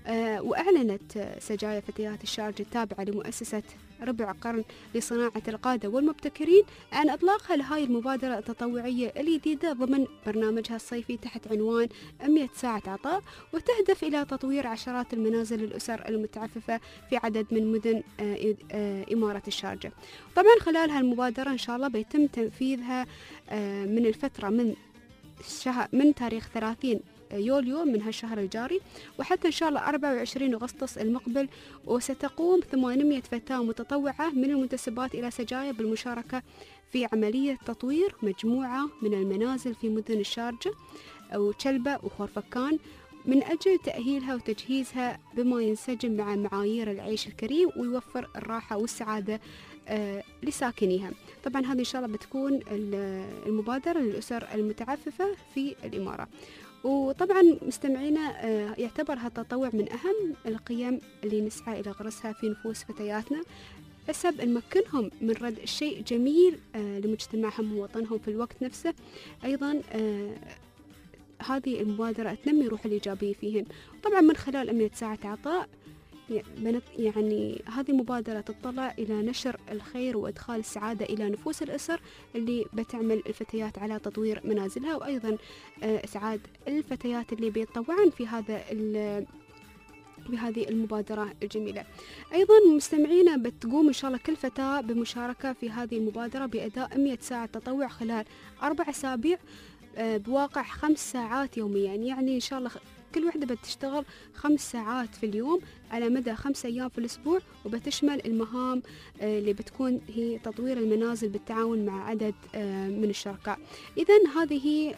وأعلنت سجايا فتيات الشارجة التابعة لمؤسسة ربع قرن لصناعة القادة والمبتكرين عن إطلاقها لهاي المبادرة التطوعية الجديدة ضمن برنامجها الصيفي تحت عنوان مئة ساعة عطاء، وتهدف إلى تطوير عشرات المنازل للأسر المتعففة في عدد من مدن إمارة الشارجة. طبعا خلال هالمبادرة إن شاء الله بيتم تنفيذها من الفترة من شهر من تاريخ ثلاثين يوليو من هالشهر الجاري وحتى إن شاء الله أربعة وعشرين أغسطس المقبل. وستقوم ثمانمئة فتاة متطوعة من المنتسبات إلى سجايا بالمشاركة في عملية تطوير مجموعة من المنازل في مدن الشارجة وشلبة وخورفكان من أجل تأهيلها وتجهيزها بما ينسجم مع معايير العيش الكريم ويوفر الراحة والسعادة آه لساكنيها. طبعا هذه إن شاء الله بتكون المبادرة للأسر المتعففة في الإمارة. وطبعا مستمعينا آه يعتبر هالتطوع من أهم القيم اللي نسعى إلى غرسها في نفوس فتياتنا حسب نمكنهم من رد شيء جميل آه لمجتمعهم ووطنهم في الوقت نفسه. أيضا آه هذه المبادرة تنمي روح الإيجابية فيهن. طبعا من خلال مئة ساعة عطاء يعني هذه المبادرة تطلع إلى نشر الخير وإدخال السعادة إلى نفوس الأسر اللي بتعمل الفتيات على تطوير منازلها، وأيضا إسعاد الفتيات اللي بيتطوعن في هذا بهذه المبادرة الجميلة. أيضا مستمعينا بتقوم إن شاء الله كل فتاة بمشاركة في هذه المبادرة بأداء مئة ساعة تطوع خلال أربع أسابيع بواقع خمس ساعات يوميا، يعني إن شاء الله كل وحدة بتشتغل خمس ساعات في اليوم على مدى خمس أيام في الأسبوع، وبتشمل المهام اللي بتكون هي تطوير المنازل بالتعاون مع عدد من الشركاء. إذن هذه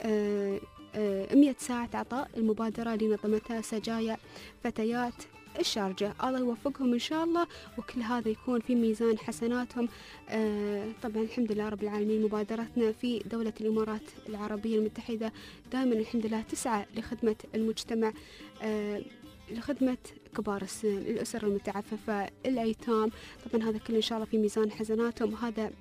مئة ساعة عطاء المبادرة اللي نظمتها سجايا فتيات الشارجة. الله يوفقهم إن شاء الله، وكل هذا يكون في ميزان حسناتهم. آه طبعا الحمد لله رب العالمين، مبادرتنا في دولة الإمارات العربية المتحدة دائما الحمد لله تسعى لخدمة المجتمع، آه لخدمة كبار السن، الأسر المتعففة، الأيتام. طبعا هذا كله إن شاء الله في ميزان حسناتهم، وهذا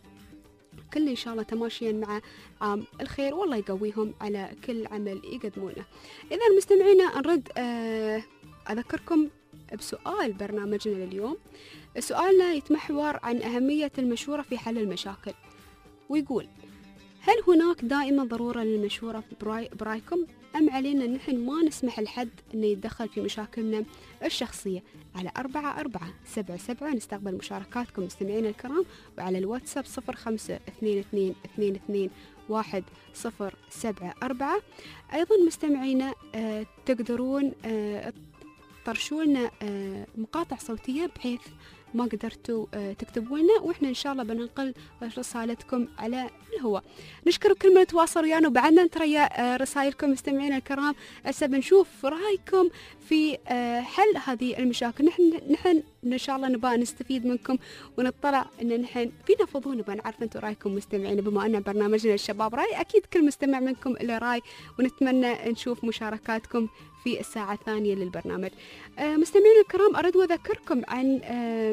كل إن شاء الله تماشيا مع عام الخير، والله يقويهم على كل عمل يقدمونه. إذا مستمعينا نرد آه أذكركم بسؤال برنامجنا لليوم. سؤالنا يتمحور عن أهمية المشورة في حل المشاكل، ويقول: هل هناك دائما ضرورة للمشورة برايكم، أم علينا نحن ما نسمح لحد أنه يتدخل في مشاكلنا الشخصية؟ على أربعة أربعة سبعة سبعة نستقبل مشاركاتكم مستمعينا الكرام، وعلى الواتساب صفر خمسة اثنين اثنين اثنين اثنين واحد صفر سبعة أربعة. أيضا مستمعينا آه تقدرون آه طرشوا لنا آه مقاطع صوتية بحيث ما قدرتوا آه تكتبوا لنا، وإحنا إن شاء الله بننقل رسالتكم على الهواء. نشكر كل من تواصل ويانا، وبعدنا نتريا آه رسائلكم مستمعينا الكرام. هسه بنشوف رأيكم في آه حل هذه المشاكل. نحن نحن إن شاء الله نبغى نستفيد منكم ونطلع إن نحن فينا فضول نبغى نعرف أنتم رأيكم مستمعين، بما أن برنامجنا الشباب رأي، أكيد كل مستمع منكم له رأي، ونتمنى نشوف مشاركاتكم في الساعة الثانية للبرنامج. آه مستمعين الكرام، أريد أذكركم عن آه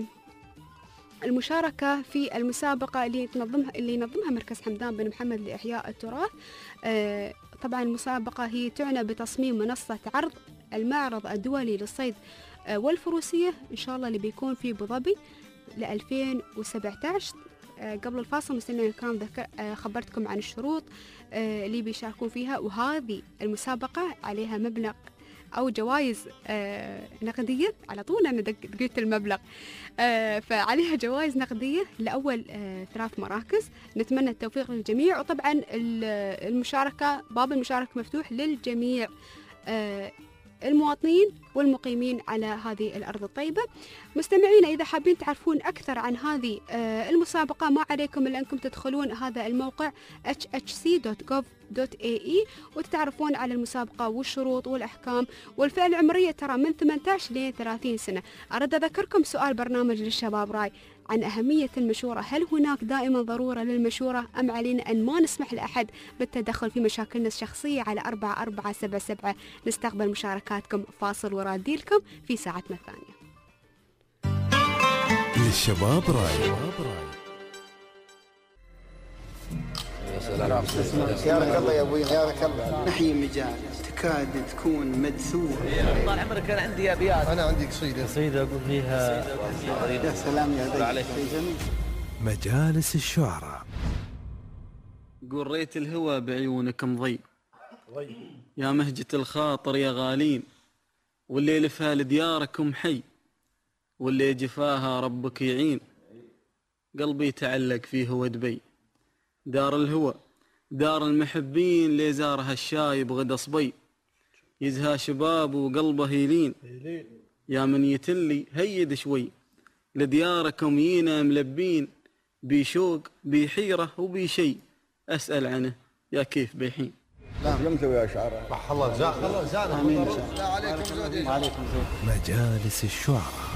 المشاركة في المسابقة اللي تنظمها اللي ينظمها مركز حمدان بن محمد لإحياء التراث. آه طبعا المسابقة هي تعنى بتصميم منصة عرض المعرض الدولي للصيد آه والفروسية إن شاء الله اللي بيكون في أبو ظبي ل ألفين وسبعة عشر. آه قبل الفاصل مستمعين الكرام آه خبرتكم عن الشروط آه اللي بيشاركون فيها، وهذه المسابقة عليها مبلغ أو جوائز آه نقدية. على طول أنا قلت المبلغ، آه فعليها جوائز نقدية لأول آه ثلاث مراكز. نتمنى التوفيق للجميع، وطبعا المشاركة باب المشاركة مفتوح للجميع آه المواطنين والمقيمين على هذه الأرض الطيبة. مستمعينا، إذا حابين تعرفون أكثر عن هذه آه المسابقة ما عليكم إلا أنكم تدخلون هذا الموقع اتش اتش سي دوت جوف دوت اي اي وتتعرفون على المسابقة والشروط والأحكام والفئة العمرية ترى من ثمانية عشر ل ثلاثين سنة. أريد أذكركم سؤال برنامج للشباب راي عن أهمية المشورة. هل هناك دائما ضرورة للمشورة، أم علينا أن ما نسمح لأحد بالتدخل في مشاكلنا الشخصية؟ على أربعة أربعة سبعة سبعة نستقبل مشاركاتكم. فاصل وراديلكم في ساعتنا الثانية. للشباب راي. يا رك الله يا ابوي، يا رك الله. نحيي مجال تكاد تكون مدثوره. طال عمرك انا عندي ابيات. انا عندي قصيده قصيده اقول فيها يا سلام يا ذي جميل. مجالس الشعراء. قريت الهوى بعيونك مضي، يا مهجة الخاطر يا غالين، واللي لفها لدياركم حي، واللي جفاها ربك يعين. قلبي تعلق فيه هو دبي، دار الهوى دار المحبين، اللي زارها الشايب غدا صبي، يزهى شباب وقلبه يلين. يا من يتلي هيد شوي، لدياركم يينا ملبين، بيشوق بيحيرة وبيشي، أسأل عنه يا كيف بيحين. يمتوا يا شعراء. رح الله جزاك الله جزاك امين. عليكم وعليكم مجالس الشعراء.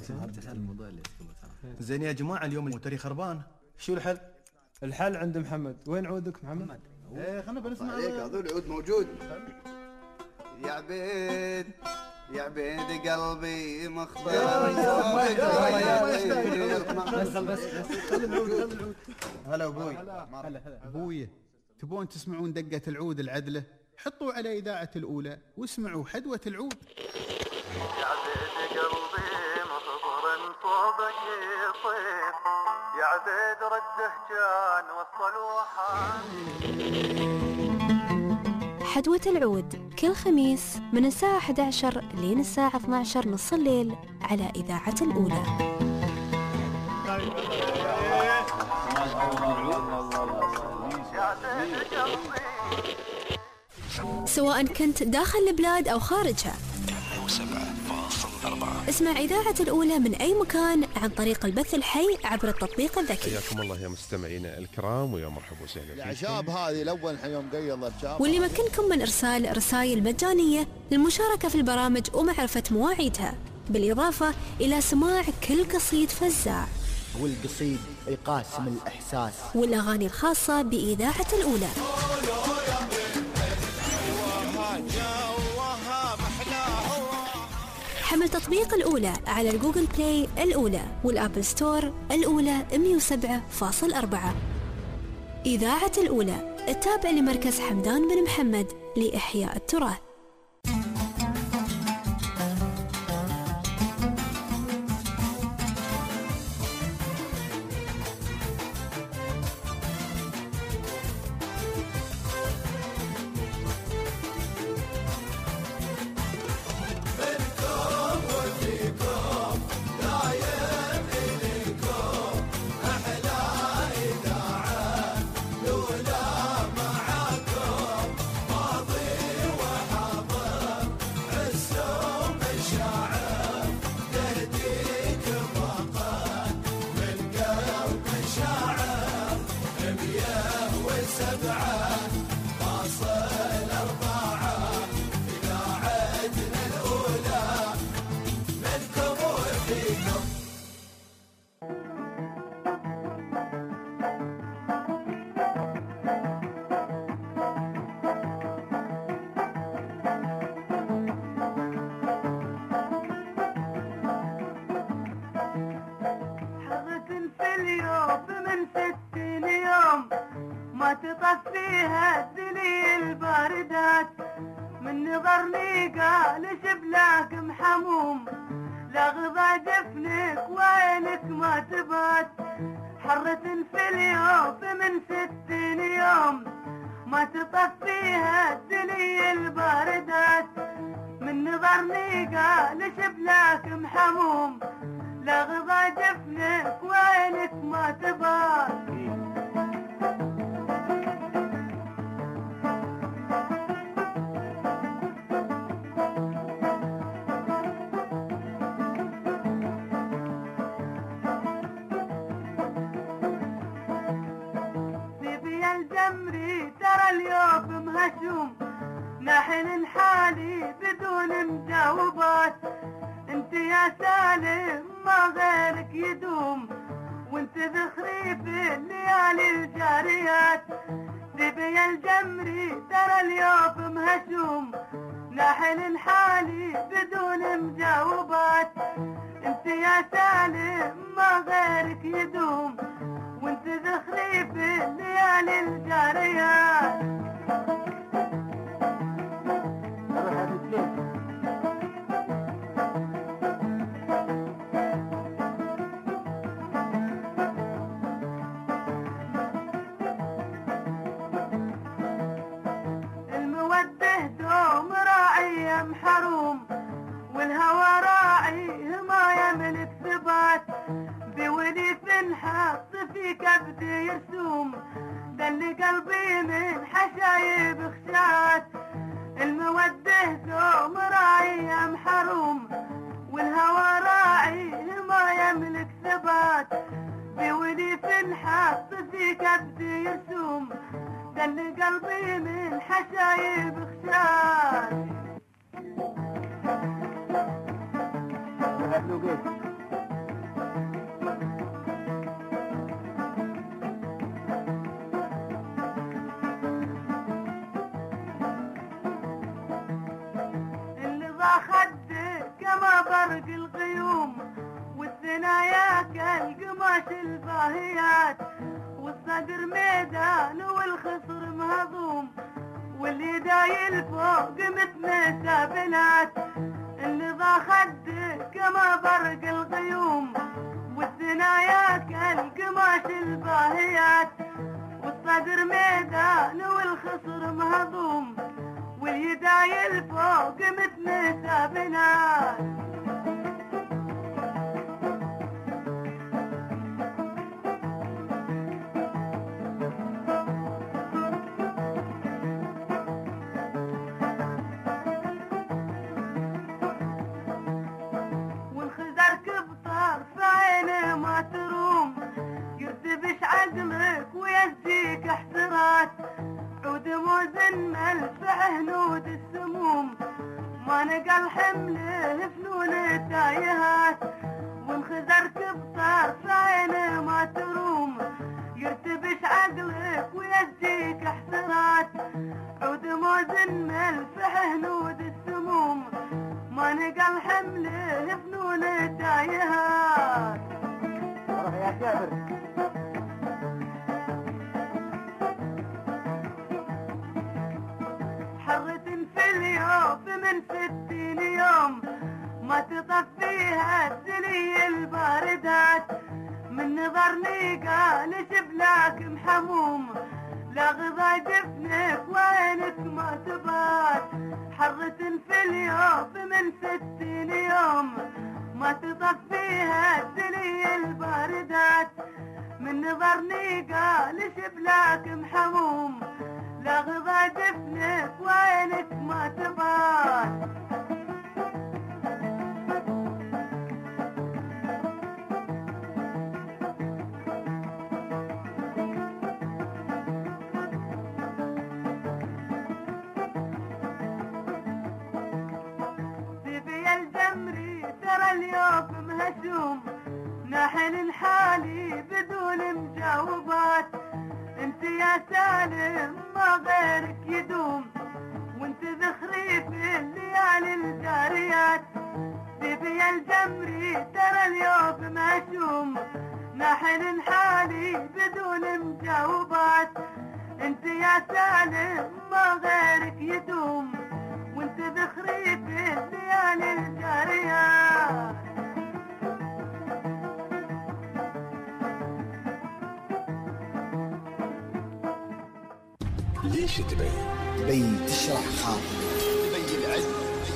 زين يا جماعة اليوم الموتري خربان، شو الحل؟ الحل عند محمد. وين عودك محمد؟ ايه خلنا بنسمع عليك هذول العود موجود. يا عبيد يا عبيد قلبي مخبر. بس بس خلي العود خلي العود. هلا ابوي. هلا ابوي، تبون تسمعون دقة العود العدلة؟ حطوا على إذاعة الأولى واسمعوا حدوة العود. يا عبيد قلبي مخبر صوبك يصيب، يا عبيد رده كان وصل وحان. حدوة العود كل خميس من الساعة أحد عشر لين الساعة اثنا عشر نص الليل على إذاعة الأولى. سواء كنت داخل البلاد أو خارجها، اسمع إذاعة الأولى من أي مكان عن طريق البث الحي عبر التطبيق الذكي. حياكم الله يا مستمعينا الكرام ويا مرحبا وسهلا فيكم. العشاب هذه الأول يوم قيض الشاب. واللي يمكنكم من إرسال رسائل مجانية للمشاركة في البرامج ومعرفة مواعيدها، بالإضافة إلى سماع كل قصيد فزاع والقصيد يقاسم الإحساس والأغاني الخاصة بإذاعة الأولى. حمل تطبيق الأولى على الجوجل بلاي الأولى والأبل ستور الأولى مئة وسبعة فاصلة أربعة. إذاعة الأولى التابع لمركز حمدان بن محمد لإحياء التراث. فيها الدنيا الباردات من نظرني قال شبلاك محموم لا غضا جفنك وينك ما تبات حرة في اليوم من ستين يوم ما تطفيها الدنيا الباردات من نظرني قال شبلاك محموم لا غضا جفنك وينك ما تبات اليوم مهشوم نحن حالي بدون مجاوبات انت يا سالم ما غيرك يدوم وانت ذخري في الليالي الجاريات ذبي الجمري ترى اليوم مهشوم نحن حالي بدون مجاوبات انت يا سالم ما غيرك يدوم وانت ذخري في الليالي الجاريات الموده دوم راعي محروم والهوى راعي ما يملك ثبات بولي فنحط في كبدي يرسوم دل قلبي من حشايب خشات الموده دوم راعي محروم والهوى راعي ما يملك ثبات بولي فنحط في كبدي يرسوم دل قلبي من حشايب خشات ضا خدك كما برق الغيوم والثنايا كالقماش الباهيات والصدر ميدان والخصر مهضوم واليداي فوق متمسى بنات اللي ضا خدك كما برق الغيوم والثنايا كالقماش الباهيات والصدر ميدان والخصر مهضوم واليداي الفوق متمسى بنات والخزر كبطار في عينه ما تروم يرتبش عقلك ويزيك احترات عود موزن ملفع هنود السموم ما نقل حمله فنون التايهات والخزر كبطار في عينه ما تروم يرتبش عقلك ويزيك احترات عود موزن ملفع هنود السموم ما نقل حمله فنون التايهات يا جابر حرة في اليوم من ستين يوم ما تطفيها الدنيا الباردات من نظرني قال شبلاك محموم لا غضا جفنك وينك ما تبات حرة في اليوم من ستين يوم ما تطفيها الدنيا الباردات من نظرني قال شبلاك محموم لا غضا جفنك وينك ما تبات سيبي الجمري ترى اليوم مهشوم ناحل حالي بدون مجاوبات انت يا سالم ما غيرك يدوم وانت ذخري في الليالي الجاريات سيبي الجمري ترى اليوم مهشوم ناحل حالي بدون مجاوبات انت يا سالم ما غيرك يدوم وانت ذخري في الليالي الجاريات ليش دبي؟ دبي تشرح خاطر دبي العز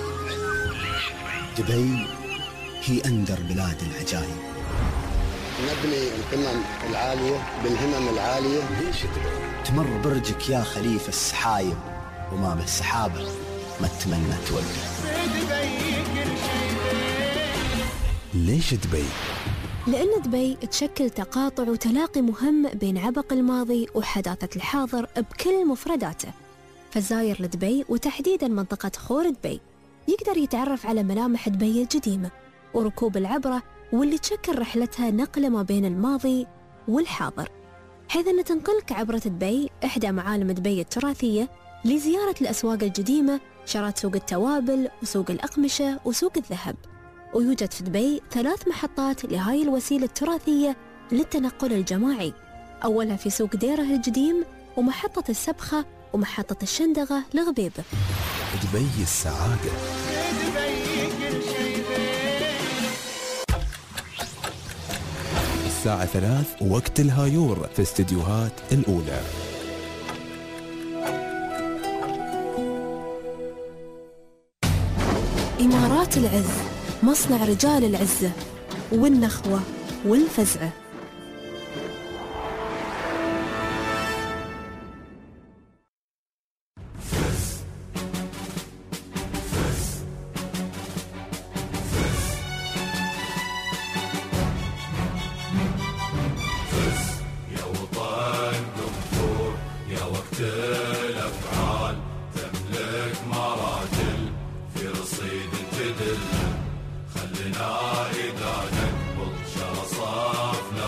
دبي هي أندر بلاد العجائب. نبني القمم العالية بالهمم العالية. ليش دبي؟ تمر برجك يا خليفة السحايب وما بالسحابة ما تتمنى توقف. ليش دبي؟ لأن دبي تشكل تقاطع وتلاقي مهم بين عبق الماضي وحداثة الحاضر بكل مفرداته. فالزاير لدبي وتحديداً منطقة خور دبي يقدر يتعرف على ملامح دبي القديمة وركوب العبرة واللي تشكل رحلتها نقلة ما بين الماضي والحاضر، حيث أن تنقلك عبرة دبي إحدى معالم دبي التراثية لزيارة الأسواق القديمة، شارات سوق التوابل وسوق الأقمشة وسوق الذهب. ويوجد في دبي ثلاث محطات لهاي الوسيلة التراثية للتنقل الجماعي، أولها في سوق ديره القديم ومحطة السبخة ومحطة الشندغة لغبيبة. دبي السعادة. الساعة ثلاث وقت الهايور في استديوهات الأولى. إمارات العز، مصنع رجال العزة والنخوة والفزعة. خلنا إذا نقبض شرصافنا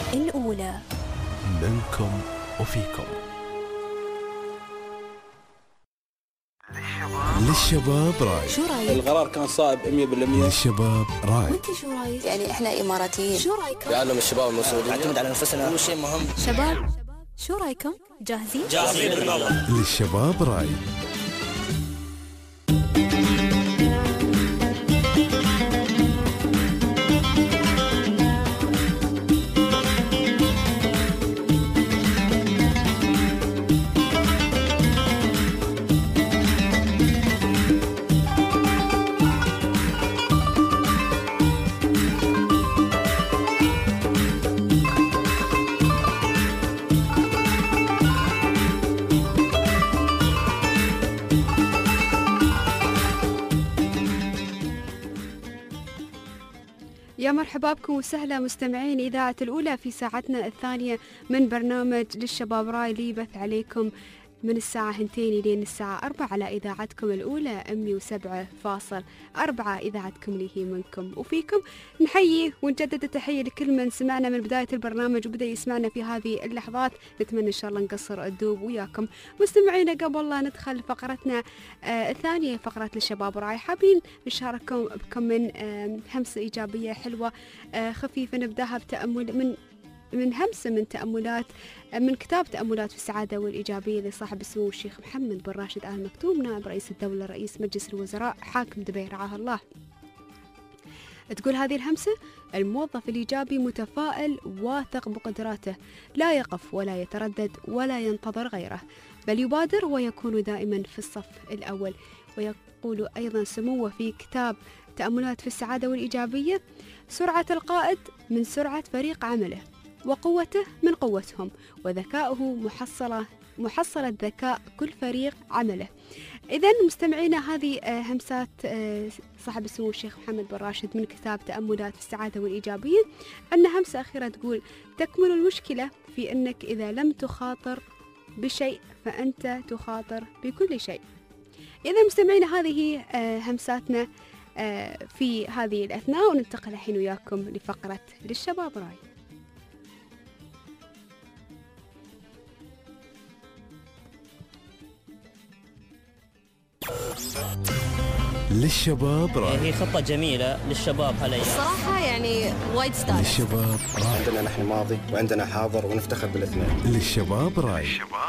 الأولى. منكم وفيكم. للشباب راي. شو رايك؟ القرار كان صائب مية بالمية. للشباب راي. وانت شو رايك؟ يعني احنا اماراتيين. شو رايكم؟ يعلم الشباب المسؤولين. نعتمد على نفسنا، هو شيء مهم. شباب شو رايكم؟ جاهزين؟ جاهزين بالله. للشباب راي. يا مرحبا بكم وسهلا مستمعين إذاعة الأولى في ساعتنا الثانية من برنامج للشباب راي اللي يبث عليكم من الساعة هنتين لين الساعة أربعة على إذاعتكم الأولى أمي وسبعة فاصل أربعة إذاعتكم اللي هي منكم وفيكم. نحيي ونجدد التحية لكل من سمعنا من بداية البرنامج وبدأ يسمعنا في هذه اللحظات. نتمنى إن شاء الله نقصر الدوب وياكم مستمعينا. قبل لا ندخل فقرتنا آه الثانية فقرة للشباب راي، حابين نشارككم بكم من آه همسة إيجابية حلوة آه خفيفة نبداها بتأمل من من همسة من تأملات من كتاب تأملات في السعادة والإيجابية لصاحب السمو الشيخ محمد بن راشد آل مكتوم نائب رئيس الدولة رئيس مجلس الوزراء حاكم دبي رعاه الله. تقول هذه الهمسة: الموظف الإيجابي متفائل واثق بقدراته، لا يقف ولا يتردد ولا ينتظر غيره، بل يبادر ويكون دائما في الصف الأول. ويقول أيضا سموه في كتاب تأملات في السعادة والإيجابية: سرعة القائد من سرعة فريق عمله، وقوته من قوتهم، وذكاؤه محصلة محصلة ذكاء كل فريق عمله. إذن مستمعينا هذه همسات صاحب السمو الشيخ محمد بن راشد من كتاب تأملات في السعادة والإيجابية. عندنا همسة أخيرة تقول: تكمن المشكلة في أنك إذا لم تخاطر بشيء فأنت تخاطر بكل شيء. إذا مستمعينا هذه همساتنا في هذه الأثناء، وننتقل الحين وياكم لفقرة للشباب راي. للشباب راي. هي خطة جميلة للشباب هالأيام الصراحة، يعني وايد ستايل. للشباب راي. عندنا نحن ماضي وعندنا حاضر ونفتخر بالاثنين. للشباب راي.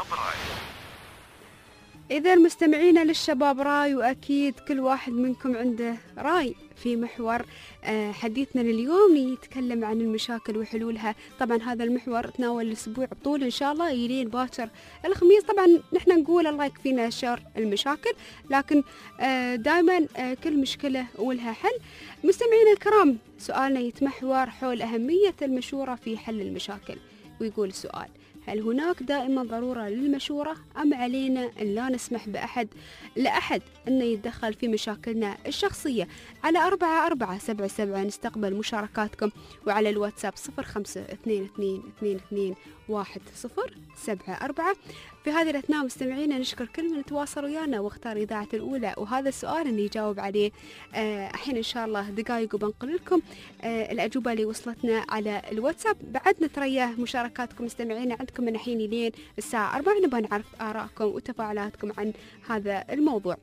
إذا مستمعينا للشباب راي، وأكيد كل واحد منكم عنده راي في محور حديثنا لليوم يتكلم عن المشاكل وحلولها. طبعا هذا المحور تناول الأسبوع بطول إن شاء الله يلين باكر الخميس. طبعا نحن نقول الله يكفينا شر المشاكل، لكن دائما كل مشكلة ولها حل. مستمعينا الكرام، سؤالنا يتمحور حول أهمية المشورة في حل المشاكل. ويقول السؤال: هل هناك دائما ضرورة للمشورة، أم علينا أن لا نسمح بأحد لأحد أن يتدخل في مشاكلنا الشخصية؟ على أربعة أربعة سبعة سبعة نستقبل مشاركاتكم، وعلى الواتساب صفر خمسة اثنين اثنين اثنين اثنين واحد صفر سبعة أربعة. في هذه الأثناء مستمعينا نشكر كل من تواصل ويانا واختار إذاعة الأولى، وهذا السؤال اللي يجاوب عليه الحين إن شاء الله دقائق وبنقل لكم آه الأجوبة اللي وصلتنا على الواتساب. بعد نترياه مشاركاتكم مستمعينا عندكم من الحين لين الساعة أربعة، نبغى نعرف آراءكم وتفاعلاتكم عن هذا الموضوع.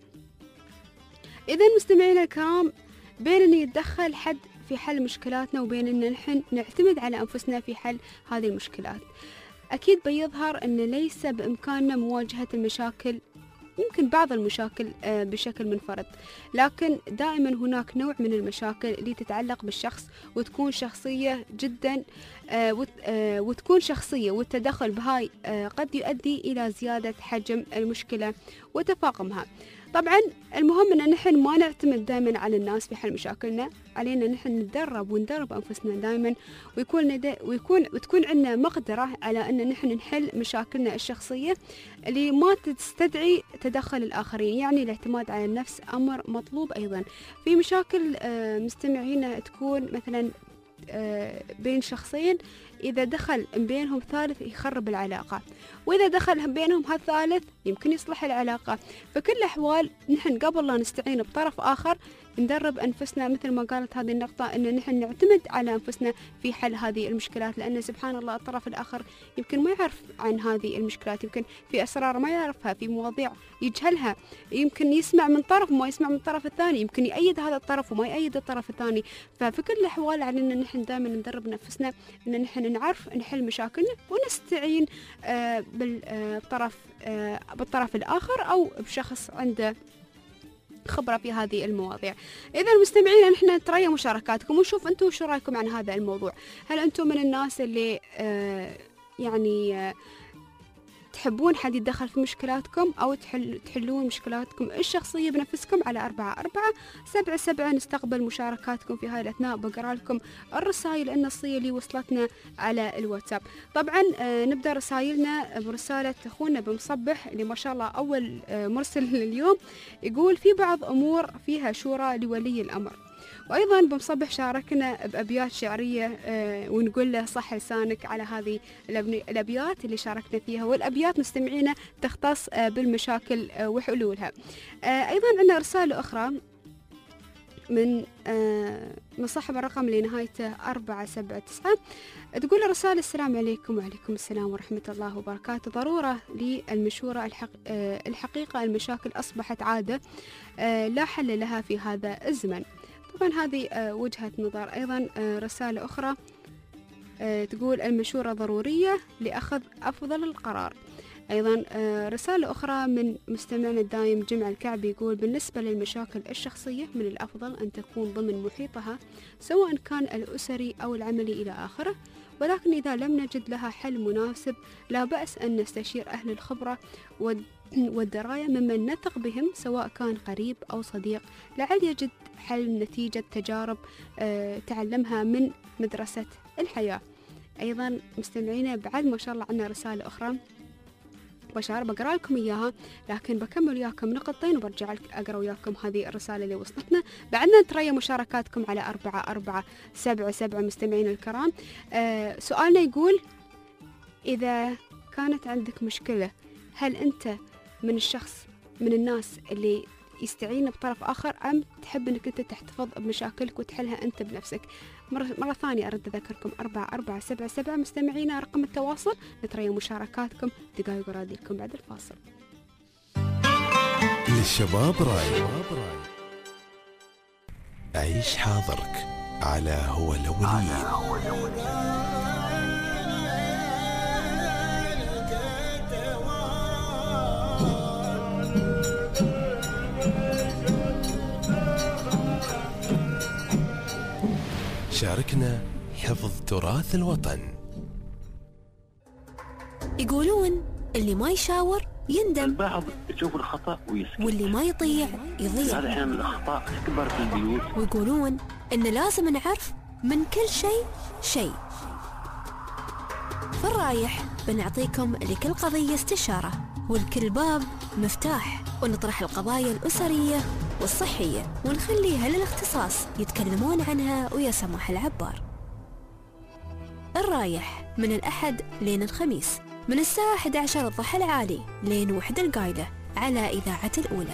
إذا مستمعينا الكرام، بين أن يتدخل حد في حل مشكلاتنا وبين أن نحن نعتمد على أنفسنا في حل هذه المشكلات، أكيد بيظهر أن ليس بإمكاننا مواجهة المشاكل، يمكن بعض المشاكل بشكل منفرد، لكن دائما هناك نوع من المشاكل اللي تتعلق بالشخص وتكون شخصية جدا وتكون شخصية، والتدخل بهاي قد يؤدي إلى زيادة حجم المشكلة وتفاقمها. طبعا المهم أن نحن ما نعتمد دائما على الناس في حل مشاكلنا، علينا نحن نتدرب وندرب أنفسنا دائما، ويكون ويكون وتكون عندنا مقدرة على أن نحن نحل مشاكلنا الشخصية اللي ما تستدعي تدخل الآخرين. يعني الاعتماد على النفس أمر مطلوب أيضا. في مشاكل مستمعين تكون مثلا بين شخصين، إذا دخل بينهم ثالث يخرب العلاقة، وإذا دخل بينهم هالثالث يمكن يصلح العلاقة. فكل الأحوال نحن قبل لا نستعين بطرف آخر ندرب أنفسنا مثل ما قالت هذه النقطة أن نحن نعتمد على أنفسنا في حل هذه المشكلات، لأن سبحان الله الطرف الآخر يمكن ما يعرف عن هذه المشكلات، يمكن في أسرار ما يعرفها، في مواضيع يجهلها، يمكن يسمع من طرف وما يسمع من الطرف الثاني، يمكن يأيد هذا الطرف وما يأيد الطرف الثاني. ففي كل الأحوال علينا نحن دائما ندرب نفسنا أن نحن نعرف نحل مشاكلنا ونستعين آه بالطرف آه بالطرف الآخر أو بشخص عنده خبرة في هذه المواضيع. إذا المستمعين نحن نتريا مشاركاتكم ونشوف أنتم شو رأيكم عن هذا الموضوع. هل أنتم من الناس اللي آه يعني آه تحبون حد يتدخل في مشكلاتكم أو تحل تحلون مشكلاتكم الشخصية بنفسكم؟ على أربعة أربعة سبعة سبعة نستقبل مشاركاتكم في هاي الأثناء. بقرأ لكم الرسائل النصية اللي وصلتنا على الواتساب. طبعا آه نبدأ رسائلنا برسالة أخونا بمصبح اللي ما شاء الله أول آه مرسل اليوم، يقول في بعض أمور فيها شورى لولي الأمر. وأيضا بمصبح شاركنا بأبيات شعرية آه ونقول له صح لسانك على هذه الأبيات اللي شاركنا فيها، والأبيات مستمعينا تختص آه بالمشاكل آه وحلولها. آه أيضا عندنا رسالة أخرى من آه من صاحب الرقم اللي نهايته أربعة سبعة تسعة، تقول الرسالة السلام عليكم. وعليكم السلام ورحمة الله وبركاته. ضرورة للمشورة الحق آه الحقيقة المشاكل أصبحت عادة آه لا حل لها في هذا الزمن. طبعا هذه آه وجهة نظر. أيضا آه رسالة أخرى آه تقول المشورة ضرورية لأخذ أفضل القرار. أيضا آه رسالة أخرى من مستمعنا الدايم جمع الكعبي يقول بالنسبة للمشاكل الشخصية من الأفضل أن تكون ضمن محيطها سواء كان الأسري أو العملي إلى آخره، ولكن إذا لم نجد لها حل مناسب لا بأس أن نستشير أهل الخبرة والدراية ممن نثق بهم سواء كان قريب أو صديق، لعل يجد حل نتيجة تجارب آه تعلمها من مدرسة الحياة. أيضا مستمعينا بعد ما شاء الله عندنا رسالة أخرى بشار بقرأ لكم إياها، لكن بكمل وياكم نقطتين وبرجع أقرأ وياكم هذه الرسالة اللي وصلتنا. بعدنا نتريا مشاركاتكم على أربعة أربعة سبعة سبعة مستمعين الكرام. آه سؤالنا يقول إذا كانت عندك مشكلة هل أنت من الشخص من الناس اللي يستعين بطرف آخر أم تحب أنك أنت تحتفظ بمشاكلك وتحلها أنت بنفسك؟ مرة, مرة ثانية أرد أذكركم أربعة أربعة سبعة سبعة مستمعينا رقم التواصل. نتريا مشاركاتكم دقائق ورادي لكم بعد الفاصل. للشباب راي عيش حاضرك على هو الأولين. شاركنا حفظ تراث الوطن. يقولون اللي ما يشاور يندم، البعض يشوف الخطأ ويسكت، واللي ما يطيع يضيع. هذا أحيانا الأخطاء تكبر في البيوت. ويقولون إن لازم نعرف من كل شيء شيء. في الرايح بنعطيكم لكل قضية استشارة، ولكل باب مفتاح، ونطرح القضايا الأسرية والصحية ونخليها للاختصاص يتكلمون عنها ويا سماح العبار. الرايح من الأحد لين الخميس من الساعة أحد عشر الضحى العالي لين وحدة القايلة على إذاعة الأولى.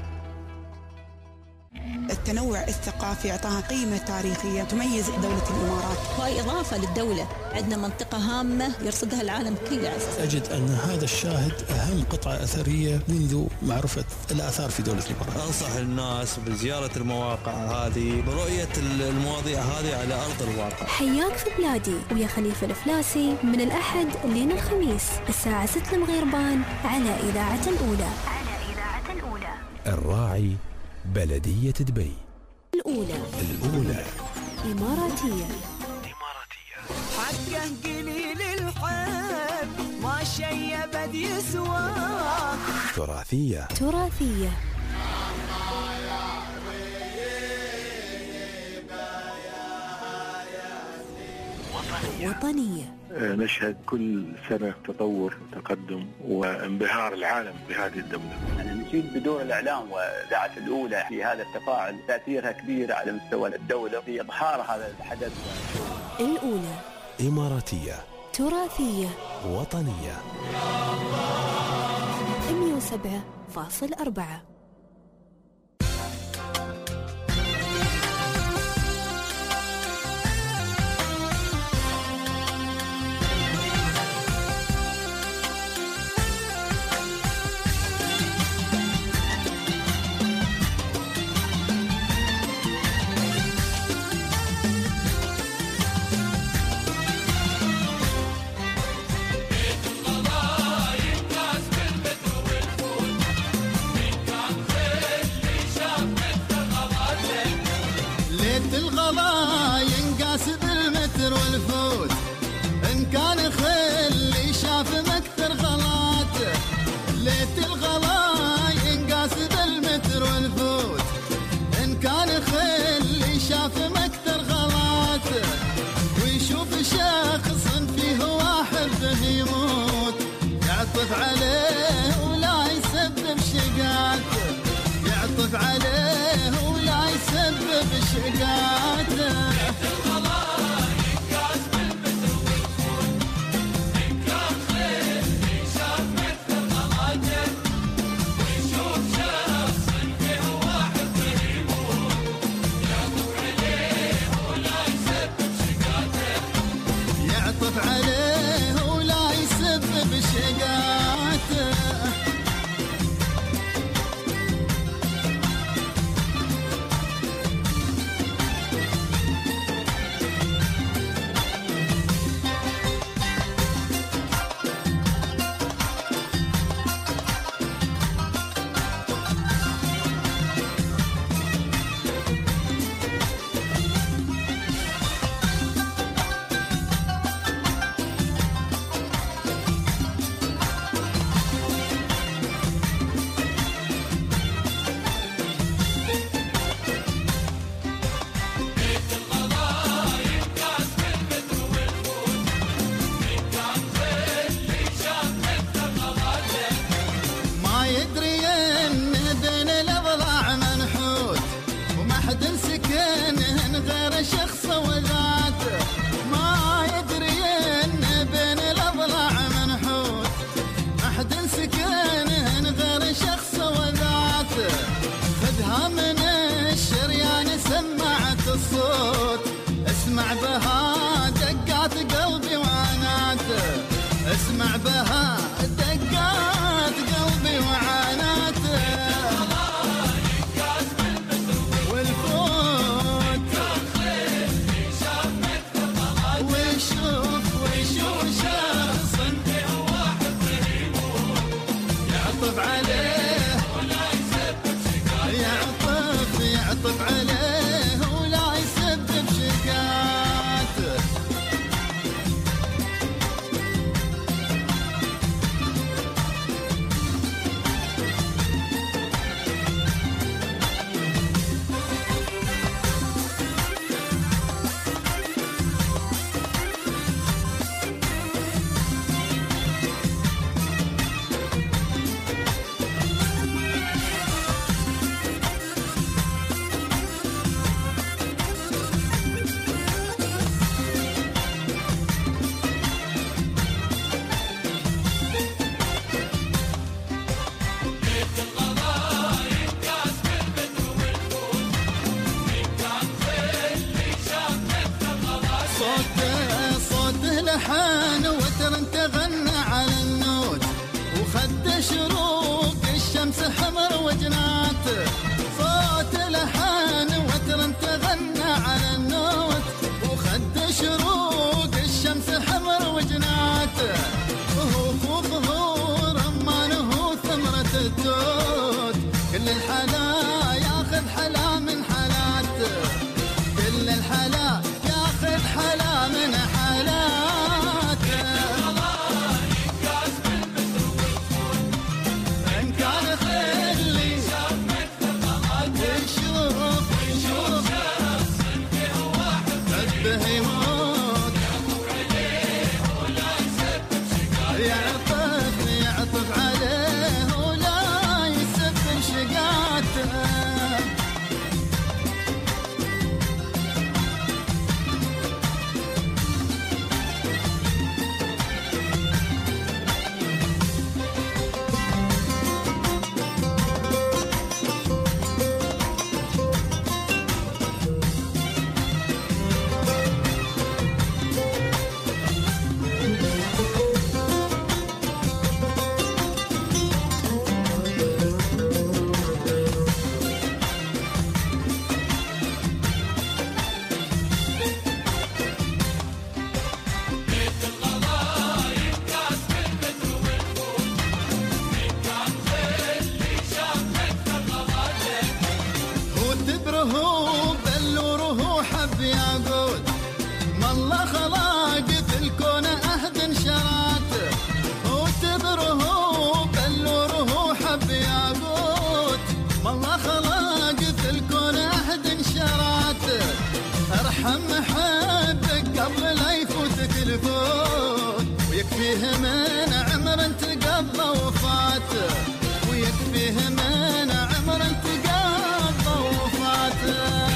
التنوع الثقافي أعطاها قيمة تاريخية تميز دولة الإمارات، وهي إضافة للدولة. عندنا منطقة هامة يرصدها العالم كله. أجد أن هذا الشاهد أهم قطعة أثرية منذ معرفة الآثار في دولة الإمارات. أنصح الناس بزيارة المواقع هذه، برؤية المواضيع هذه على أرض الواقع. حياك في بلادي ويا خليفة الفلاسي من الأحد لين الخميس الساعة ستة المغربان على إذاعة الأولى. على إذاعة الأولى. الراعي بلدية دبي. الأولى الأولى إماراتية. إماراتية. حقه قليل الحب ما شي بد يسوى. تراثية. تراثية. وطنية. نشهد كل سنة تطور وتقدم وانبهار العالم بهذه الدولة. أنا نشيد بدور الإعلام وإذاعة الأولى في هذا التفاعل، تأثيرها كبير على مستوى الدولة في إظهار هذا الحدث. الأولى إماراتية. تراثية. وطنية. مئة وسبعة فاصلة أربعة. يعطف عليه ولا يسبب شقاته، يعطف عليه ولا يسبب شقاته. يعطف عليه ولا يسبب شقاته. ما يدري ان بين الاضلاع منحوت وما حد سكنهن غير شخص وذاته. ما يدري ان بين الاضلاع منحوت ما حد سكنهن غير شخص وذاته. خذها من الشريان سمعت الصوت، اسمع بها دقات قلبي وعناته، اسمع بها دقات قلبي وعناته. والفوت ويشوف ويشوف شخص يعطف عليه يعطف يعطف عليه ولا يسبب شقاته. صوته صوته لحن وتر تغنى على النوت، وخد شروق الشمس حمر وجناته. صوته لحن وتر تغنى على النوت، وخد شروق الشمس حمر وجناته. وهو خوفه رمانه ثمرة التوت، كل الحلا ياخذ حلا من حالاته، كل الحلا ياخذ حلا من حالاته. إن كان خلي ويشوف ويشوف قلبه يموت. يعطف يعطف عليه ولا يسبب شقاته. وتبره بلوره حب ياقوت، ما الله خلاق في الكون أهد شراته. وتبره بلوره حب ياقوت، ما الله خلاق في الكون أهد شراته. ارحم محبك قبل لا يفوتك الفوت، ويكفيه من عمر انت قبل الضوفات ويكفيه من عمر تقضى وفات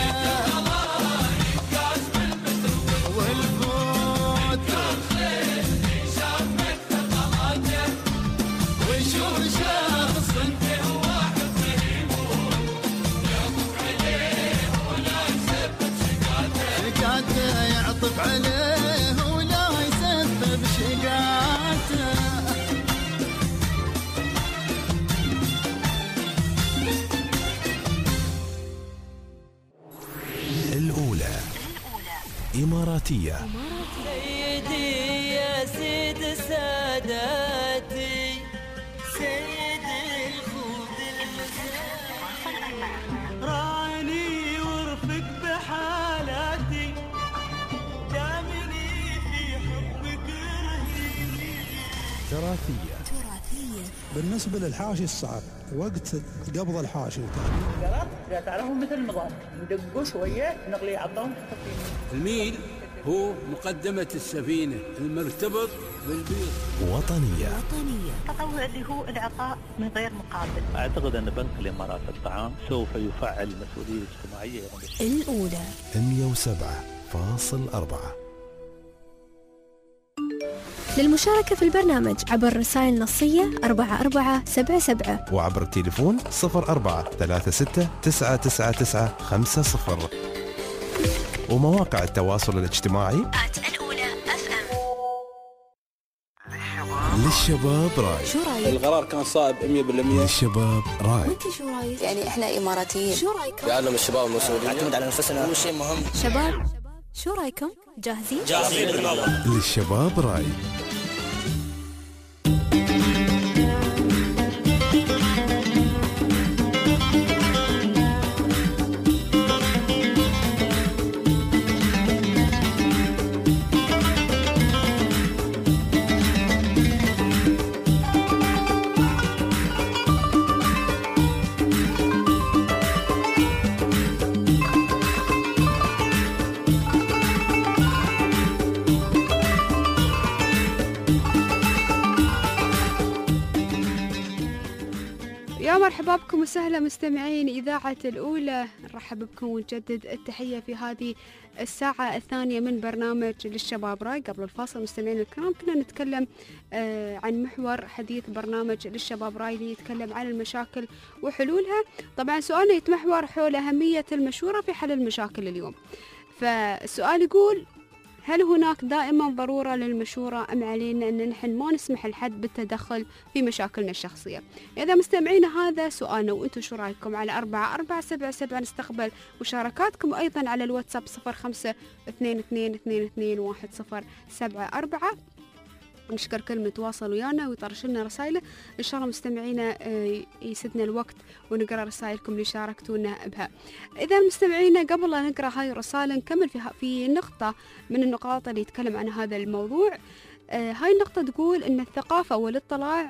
والفوت ويشوف شخص شقاته يعطف عليه ولا يسبب شقاته. الأولى إماراتية. سيدي يا سيد ساداتي سيدي الخوض المساء راني وارفق بحالاتي دامني في حبك رهيني. تراثية. بالنسبة للحاشي الصعب وقت قبض الحاشي القرار إذا تعرفهم مثل النظام ندقوا شوية نغلي عطهم. الميل هو مقدمة السفينة المرتبط بالبيض. وطنية. التطوع اللي هو العطاء من غير مقابل. أعتقد أن بنك الإمارات الطعام سوف يفعل المسؤولية الاجتماعية. الأولى مئة وسبعة فاصل أربعة. للمشاركة في البرنامج عبر رسائل نصية أربعة أربعة سبعة سبعة وعبر التليفون صفر أربعة ثلاثة ستة تسعة تسعة تسعة خمسة صفر ومواقع التواصل الاجتماعي الأولى أف أم. للشباب راي. شو رايك؟ القرار كان صائب مئة بالمئة. للشباب راي. وانت شو رايك؟ يعني احنا إماراتيين. شو رايكم؟ يعلم الشباب المسؤولية. نعتمد على نفسنا هو شيء مهم. شباب شو رايكم؟ جاهزين؟ جاهزين بالله. للشباب راي. مرحبا بكم وسهلا مستمعين إذاعة الأولى. نرحب بكم ونجدد التحية في هذه الساعة الثانية من برنامج للشباب راي. قبل الفاصل مستمعين الكرام كنا نتكلم آه عن محور حديث برنامج للشباب راي اللي يتكلم عن المشاكل وحلولها. طبعا سؤالنا يتمحور حول أهمية المشورة في حل المشاكل اليوم. فالسؤال يقول: هل هناك دائما ضرورة للمشورة أم علينا أن نحن ما نسمح لحد بالتدخل في مشاكلنا الشخصية؟ إذا مستمعينا هذا سؤالنا وأنتم شو رأيكم على أربعة أربعة سبعة سبعة. نستقبل مشاركاتكم أيضا على الواتساب صفر خمسة اثنين اثنين اثنين اثنين واحد صفر سبعة أربعة. نشكر كل من تواصل ويانا ويطرش لنا رسائله. إن شاء الله مستمعينا يسدنا الوقت ونقرأ رسائلكم اللي شاركتونا بها. إذا مستمعينا قبل لا نقرأ هاي الرسائل نكمل في في نقطة من النقاط اللي يتكلم عن هذا الموضوع. هاي النقطة تقول إن الثقافة والاطلاع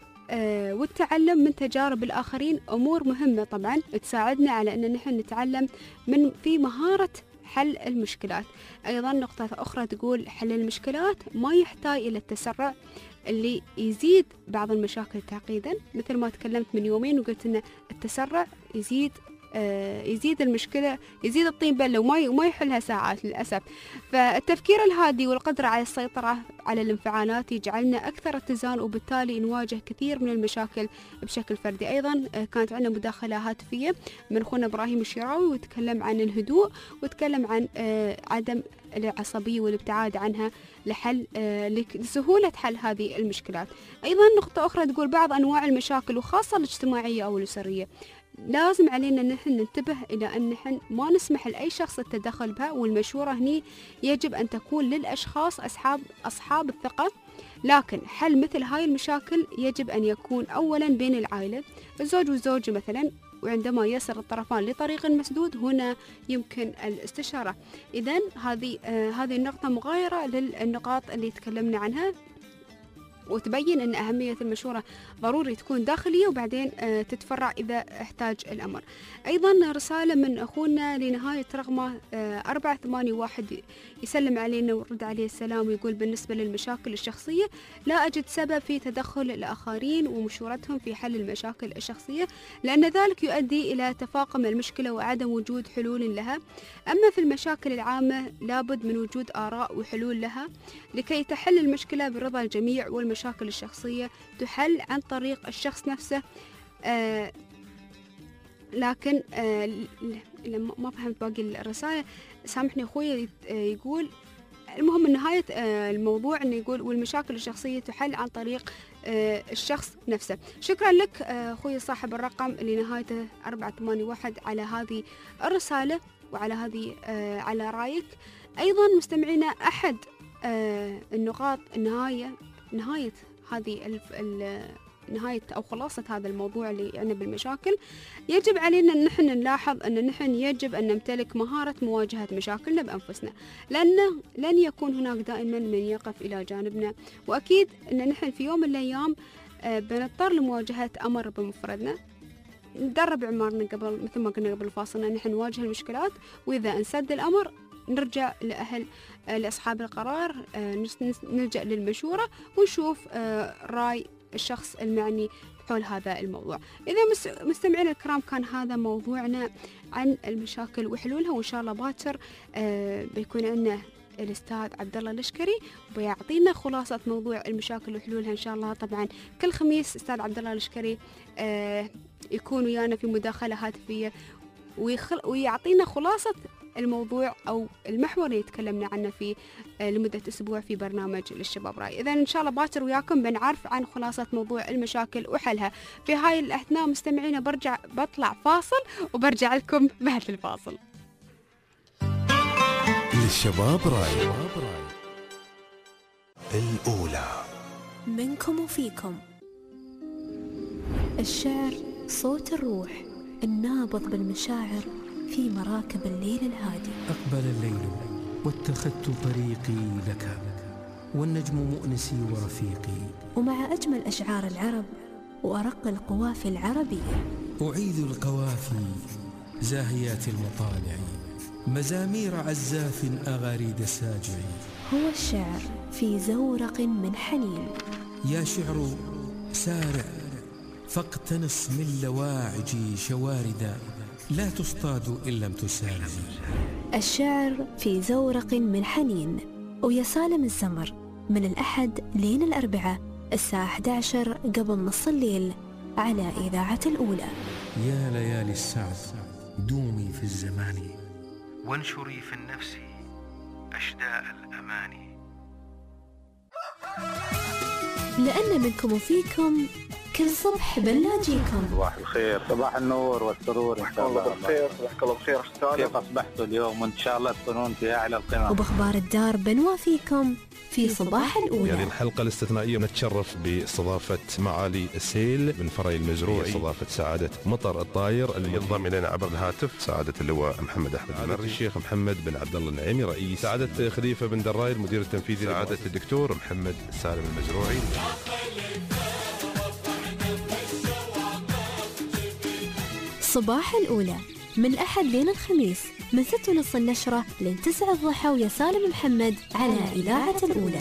والتعلم من تجارب الآخرين أمور مهمة طبعا تساعدنا على أن نحن نتعلم من في مهارة حل المشكلات. أيضا نقطة أخرى تقول حل المشكلات ما يحتاج إلى التسرع اللي يزيد بعض المشاكل تعقيدا. مثل ما تكلمت من يومين وقلت أن التسرع يزيد آه يزيد المشكلة، يزيد الطين بلة وما وما يحلها ساعات للأسف. فالتفكير الهادي والقدرة على السيطرة على الانفعالات يجعلنا أكثر اتزان وبالتالي نواجه كثير من المشاكل بشكل فردي. أيضا آه كانت عندنا مداخلة هاتفية من أخونا إبراهيم الشراوي وتكلم عن الهدوء وتكلم عن آه عدم العصبية والابتعاد عنها لحل آه لسهولة حل هذه المشكلات. أيضا نقطة أخرى تقول بعض أنواع المشاكل وخاصة الاجتماعية أو الأسرية لازم علينا أن نحن ننتبه إلى أن نحن ما نسمح لأي شخص التدخل بها، والمشورة هني يجب أن تكون للأشخاص أصحاب أصحاب الثقة. لكن حل مثل هاي المشاكل يجب أن يكون أولا بين العائلة الزوج والزوجة مثلا، وعندما يصل الطرفان لطريق مسدود هنا يمكن الاستشارة. إذن هذه آه هذه النقطة مغايرة للنقاط اللي تكلمنا عنها. وتبين أن أهمية المشورة ضروري تكون داخلية وبعدين تتفرع إذا احتاج الأمر. أيضا رسالة من أخونا لنهاية رقمه أربعة ثمانية واحد يسلم علينا ورد عليه السلام ويقول بالنسبة للمشاكل الشخصية لا أجد سبب في تدخل الآخرين ومشورتهم في حل المشاكل الشخصية، لأن ذلك يؤدي إلى تفاقم المشكلة وعدم وجود حلول لها. أما في المشاكل العامة لابد من وجود آراء وحلول لها لكي تحل المشكلة برضا الجميع، والمشاكل الشخصية تحل عن طريق الشخص نفسه. آه لكن آه ما فهمت باقي الرسالة، سامحني أخوي. يقول المهم نهاية آه الموضوع أنه يقول والمشاكل الشخصية تحل عن طريق آه الشخص نفسه. شكرا لك آه أخوي صاحب الرقم اللي نهايته أربعة ثمانية واحد على هذه الرسالة وعلى هذه آه على رأيك. أيضا مستمعينا أحد آه النقاط النهاية نهاية هذه الف نهاية أو خلاصة هذا الموضوع اللي يعني بالمشاكل، يجب علينا أن نحن نلاحظ أن نحن يجب أن نمتلك مهارة مواجهة مشاكلنا بأنفسنا، لأن لن يكون هناك دائما من يقف إلى جانبنا، وأكيد أن نحن في يوم من الأيام بنضطر لمواجهة أمر بمفردنا. ندرب عمارنا قبل مثل ما قلنا قبل الفاصل أن نحن نواجه المشكلات، وإذا انسد الأمر نرجع لأهل لأصحاب القرار، نلجأ للمشورة ونشوف رأي الشخص المعني حول هذا الموضوع. إذا مستمعينا الكرام كان هذا موضوعنا عن المشاكل وحلولها، وإن شاء الله باكر بيكون عندنا الأستاذ عبد الله الاشكري وبيعطينا خلاصة موضوع المشاكل وحلولها إن شاء الله. طبعا كل خميس أستاذ عبد الله الاشكري يكون ويانا في مداخلة هاتفية ويعطينا خلاصة الموضوع أو المحور اللي تكلمنا عنه في لمدة أسبوع في برنامج للشباب رأي. إذا إن شاء الله باكر وياكم بنعرف عن خلاصة موضوع المشاكل وحلها. في هاي الأثناء مستمعينا برجع بطلع فاصل وبرجع لكم بعد الفاصل. للشباب رأي الأولى منكم وفيكم. الشعر صوت الروح النابض بالمشاعر في مراكب الليل الهادي. أقبل الليل واتخذت طريقي لك، والنجم مؤنسي ورفيقي. ومع أجمل أشعار العرب وأرق القوافي العربية أعيد القوافي زاهيات المطالع، مزامير عزاف أغاريد ساجع. هو الشعر في زورق من حنين. يا شعر سارع فاقتنص من لواعج شواردا، لا تصطاد إن لم تسالم. الشعر في زورق من حنين ويا سالم الزمر من الأحد لين الأربعاء الساعة أحد عشر قبل نص الليل على إذاعة الأولى. يا ليالي السعد دومي في الزمان، وانشري في النفس أشداء الأماني. لأن منكم وفيكم كل صبح بنلاقيكم. صباح الخير، صباح النور والسرور ان شاء الله. بالخير، صباحك الله بخير استاذ. كيف اصبحتوا اليوم؟ وان شاء الله تكونون في اعلى القمم. وباخبار الدار بنوافيكم في صباح الأولى. يعني الحلقة الاستثنائية نتشرف باستضافة معالي السيل من فري المزروعي، استضافة سعادة مطر الطاير اللي ينضم إلينا عبر الهاتف سعادة اللواء محمد أحمد المري، الشيخ محمد بن عبد الله النعيمي رئيس، سعادة خليفة بن دراي المدير التنفيذي، سعادة الدكتور محمد سالم المزروعي. صباح الأولى من الأحد لين الخميس من ستة ونص النشرة لين تسعة الضحى ويا سالم محمد على إذاعة الأولى.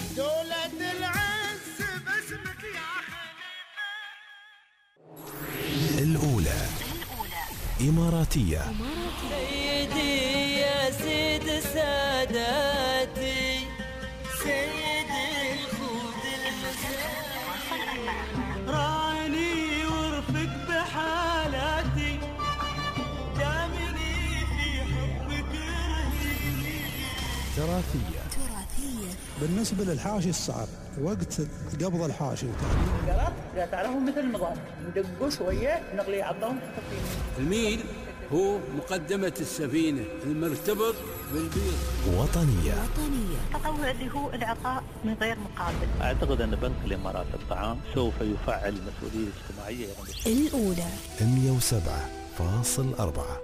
الأولى إماراتية. سيدي يا سيد ساداتي، سيدي الخود المساء، راني ورفق بحالاتي، دامني في حبك رهيني. تراثية. بالنسبة للحاشي الصعب وقت قبض الحاشي قرأت لا تعرفوا مثل النظام ندقوا شوية نغلي عظام. الميل هو مقدمة السفينة المرتبط بالبيض. وطنية. وطنية التطوع اللي هو العطاء من غير مقابل. أعتقد أن بنك الإمارات للطعام سوف يفعل المسؤولية الاجتماعية. الأولى مئة وسبعة فاصل أربعة.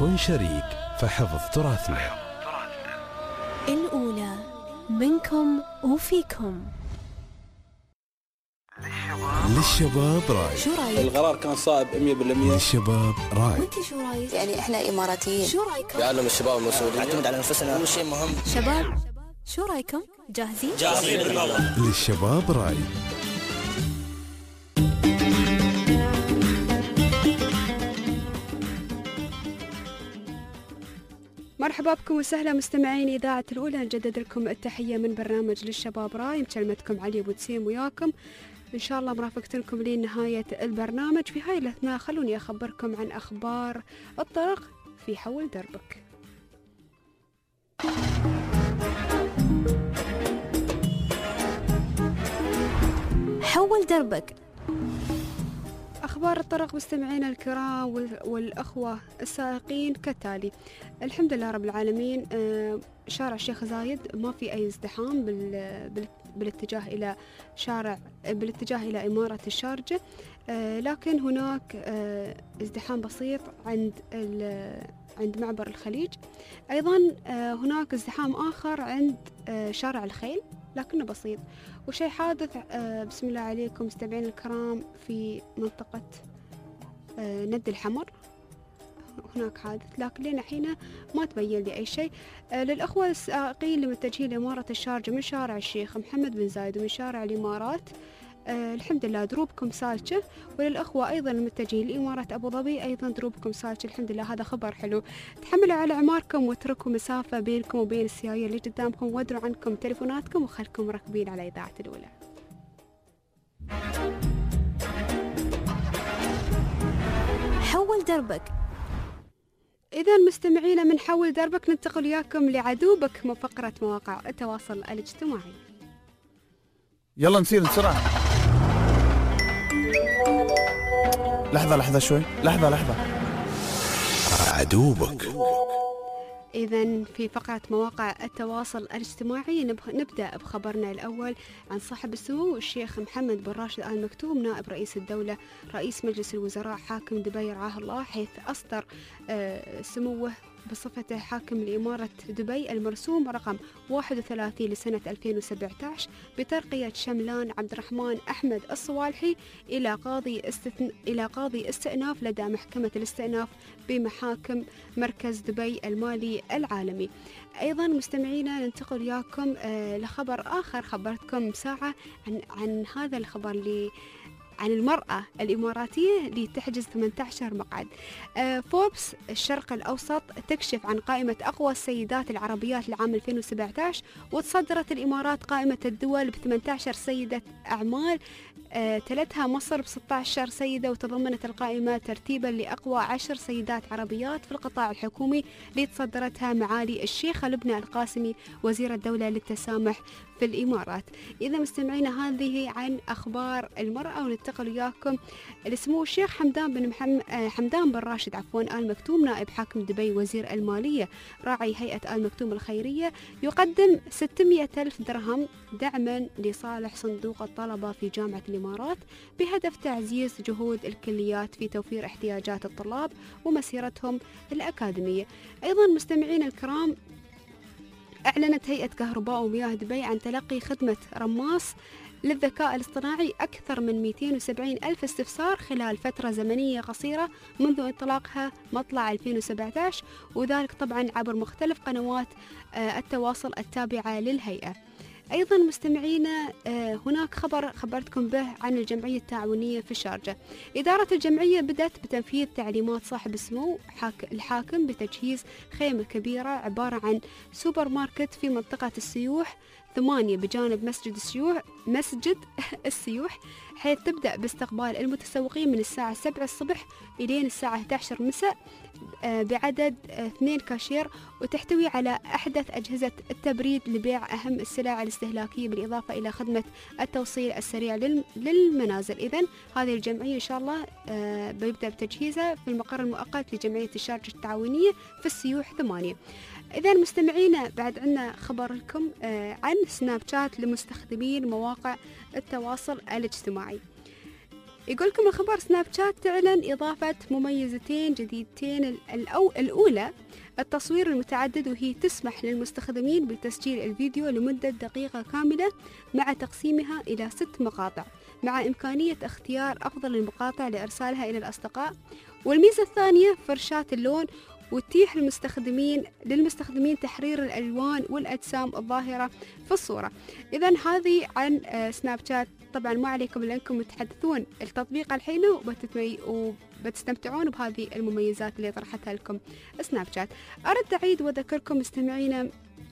كن شريك فحفظ تراثنا. الأولى منكم وفيكم. للشباب راي. شو رايك؟ القرار كان صائب مية بالمية. للشباب راي. وانت شو رايك؟ يعني احنا اماراتيين. شو رايكم؟ يعلم الشباب المسؤولية. نعتمد على انفسنا، اول شيء مهم. شباب شو رايكم؟ جاهزين؟ جاهزين. للشباب راي. مرحبا بكم وسهلا مستمعين إذاعة الأولى. نجدد لكم التحية من برنامج للشباب راي. مكلمتكم علي أبو تسيم وياكم إن شاء الله مرافقتكم لنهاية البرنامج. في هاي الأثناء خلوني أخبركم عن أخبار الطرق في حول دربك. حول دربك. أخبار الطرق مستمعينا الكرام والأخوة السائقين كالتالي. الحمد لله رب العالمين، شارع الشيخ زايد ما في أي ازدحام بالاتجاه إلى شارع بالاتجاه إلى إمارة الشارجة، لكن هناك ازدحام بسيط عند عند معبر الخليج. أيضا هناك ازدحام آخر عند شارع الخيل لكنه بسيط. وشيء حادث بسم الله عليكم مستمعين الكرام في منطقة ند الحمر، هناك حادث لكن لنا حين ما تبين لي أي شيء. للأخوة السائقين المتجهين لإمارة الشارجة من شارع الشيخ محمد بن زايد ومن شارع الإمارات آه الحمد لله دروبكم سالكة. وللأخوة أيضا المتجهين لإمارة أبو ظبي أيضا دروبكم سالكة الحمد لله. هذا خبر حلو. تحملوا على أعماركم واتركوا مسافة بينكم وبين السيايير اللي قدامكم، وادروا عنكم تليفوناتكم وخلكم مركبين على إذاعة الأولى. حول دربك. إذا مستمعينا من حول دربك ننتقل وياكم لعدوبك من فقرة مواقع التواصل الاجتماعي. يلا نصير بسرعة. لحظة لحظة شوي لحظة لحظة. عدوبك. إذن في فقرة مواقع التواصل الاجتماعي نبدأ بخبرنا الأول عن صاحب السمو الشيخ محمد بن راشد آل مكتوم نائب رئيس الدولة رئيس مجلس الوزراء حاكم دبي رعاه الله، حيث أصدر سموه بصفته حاكم لإمارة دبي المرسوم رقم واحد وثلاثين لسنة ألفين وسبعة عشر بترقية شملان عبد الرحمن أحمد الصوالحي إلى قاضي استثن... إلى قاضي استئناف لدى محكمة الاستئناف بمحاكم مركز دبي المالي العالمي. أيضا مستمعينا ننتقل وياكم آه لخبر آخر. خبرتكم ساعة عن عن هذا الخبر اللي عن المرأة الإماراتية اللي تحجز ثمانية عشر مقعد. آه فوربس الشرق الأوسط تكشف عن قائمة أقوى السيدات العربيات لعام ألفين وسبعة عشر، وتصدرت الإمارات قائمة الدول ب ثمانية عشر سيدة أعمال، آه تلتها مصر ب ستة عشر سيدة، وتضمنت القائمة ترتيبا لأقوى عشر سيدات عربيات في القطاع الحكومي اللي تصدرتها معالي الشيخة لبنى القاسمي وزير الدولة للتسامح في الإمارات. إذا مستمعينا هذه عن أخبار المرأة، وننتقل وياكم لسمو الشيخ حمدان بن محمد حمدان بن راشد عفوا آل مكتوم نائب حاكم دبي وزير المالية راعي هيئة آل مكتوم الخيرية يقدم ستمائة ألف درهم دعما لصالح صندوق الطلبة في جامعة الإمارات بهدف تعزيز جهود الكليات في توفير احتياجات الطلاب ومسيرتهم الأكاديمية. أيضا مستمعين الكرام أعلنت هيئة كهرباء ومياه دبي عن تلقي خدمة رماص للذكاء الاصطناعي أكثر من مئتين وسبعين ألف استفسار خلال فترة زمنية قصيرة منذ انطلاقها مطلع ألفين وسبعة عشر، وذلك طبعا عبر مختلف قنوات التواصل التابعة للهيئة. أيضا مستمعينا هناك خبر خبرتكم به عن الجمعية التعاونية في الشارجة. إدارة الجمعية بدأت بتنفيذ تعليمات صاحب السمو الحاكم بتجهيز خيمة كبيرة عبارة عن سوبر ماركت في منطقة السيوح ثمانية بجانب مسجد السيوح مسجد السيوح حيث تبدأ باستقبال المتسوقين من الساعة سبعة الصبح إلى الساعة إحدى عشر مساء بعدد اثنين كاشير، وتحتوي على أحدث أجهزة التبريد لبيع أهم السلع الاستهلاكية بالإضافة إلى خدمة التوصيل السريع للمنازل. إذن هذه الجمعية إن شاء الله بيبدأ بتجهيزها في المقر المؤقت لجمعية الشارجة التعاونية في السيوح ثمانية. إذا مستمعينا بعد عنا خبر لكم عن سناب شات لمستخدمين مواقع التواصل الاجتماعي. يقول لكم الخبر سناب شات تعلن إضافة مميزتين جديدتين. الأو الأولى التصوير المتعدد، وهي تسمح للمستخدمين بتسجيل الفيديو لمدة دقيقة كاملة مع تقسيمها إلى ست مقاطع، مع إمكانية اختيار أفضل المقاطع لإرسالها إلى الأصدقاء. والميزة الثانية فرشاة اللون، وتتيح للمستخدمين للمستخدمين تحرير الألوان والأجسام الظاهرة في الصورة. إذن هذه عن سناب شات. طبعا ما عليكم إلا أنكم تحدثون التطبيق الحين وبتتمي وبتستمتعون بهذه المميزات اللي طرحتها لكم سناب شات. أرد أعيد وذكركم مستمعينا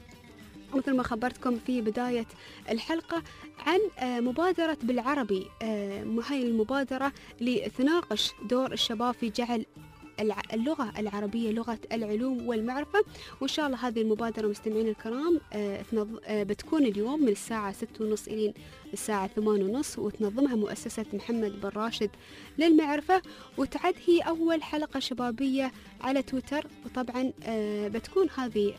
مثل ما خبرتكم في بداية الحلقة عن مبادرة بالعربي. هاي المبادرة لتناقش دور الشباب في جعل اللغة العربية لغة العلوم والمعرفة. وإن شاء الله هذه المبادرة مستمعين الكرام بتكون اليوم من الساعة ستة ونص إلى الساعة ثمانية ونص، وتنظمها مؤسسة محمد بن راشد للمعرفة، وتعد هي أول حلقة شبابية على تويتر. وطبعا بتكون هذه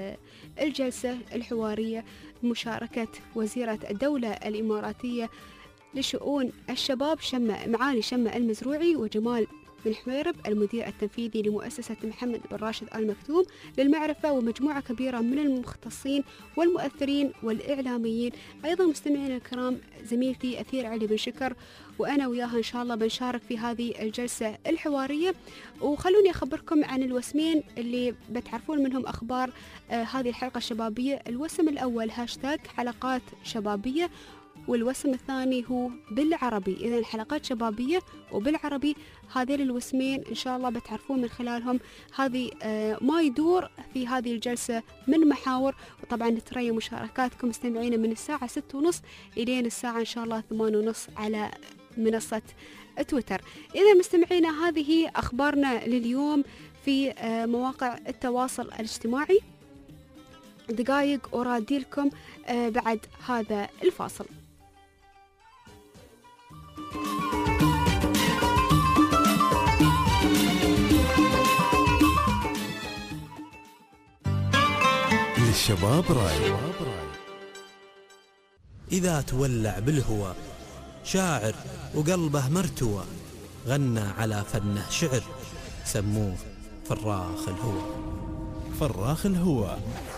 الجلسة الحوارية مشاركة وزيرة الدولة الإماراتية لشؤون الشباب شمة معالي شمة المزروعي، وجمال بن حميرب المدير التنفيذي لمؤسسة محمد بن راشد آل مكتوم للمعرفة، ومجموعة كبيرة من المختصين والمؤثرين والإعلاميين. أيضا مستمعينا الكرام زميلتي أثير علي بن شكر وأنا وياها إن شاء الله بنشارك في هذه الجلسة الحوارية. وخلوني أخبركم عن الوسمين اللي بتعرفون منهم أخبار آه هذه الحلقة الشبابية. الوسم الأول هاشتاج حلقات شبابية، والوسم الثاني هو بالعربي. إذن حلقات شبابية وبالعربي، هذين الوسمين إن شاء الله بتعرفون من خلالهم هذه آه ما يدور في هذه الجلسة من محاور. وطبعا نتريى مشاركاتكم مستمعين من الساعة ستة ونص إلين الساعة إن شاء الله ثمانية ونص على منصة تويتر. إذا مستمعينا هذه أخبارنا لليوم في آه مواقع التواصل الاجتماعي. دقائق أرادي لكم آه بعد هذا الفاصل. للشباب راي. إذا تولع بالهوى شاعر وقلبه مرتوى، غنى على فنه شعر سموه فراخ الهوى. فراخ الهوى.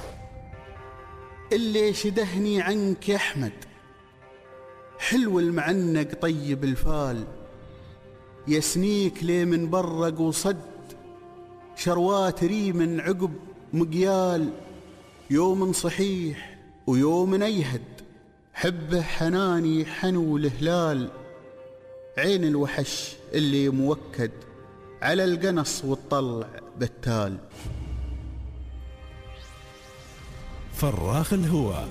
اللي شدهني عنك يا أحمد، حلو المعنق طيب الفال، يسنيك لي من برق وصد، شروات ريم عقب مقيال، يوم صحيح ويوم أيهد، حبه حناني حنو الهلال، عين الوحش اللي موكد على القنص والطلع بتال. فراخ الهوى.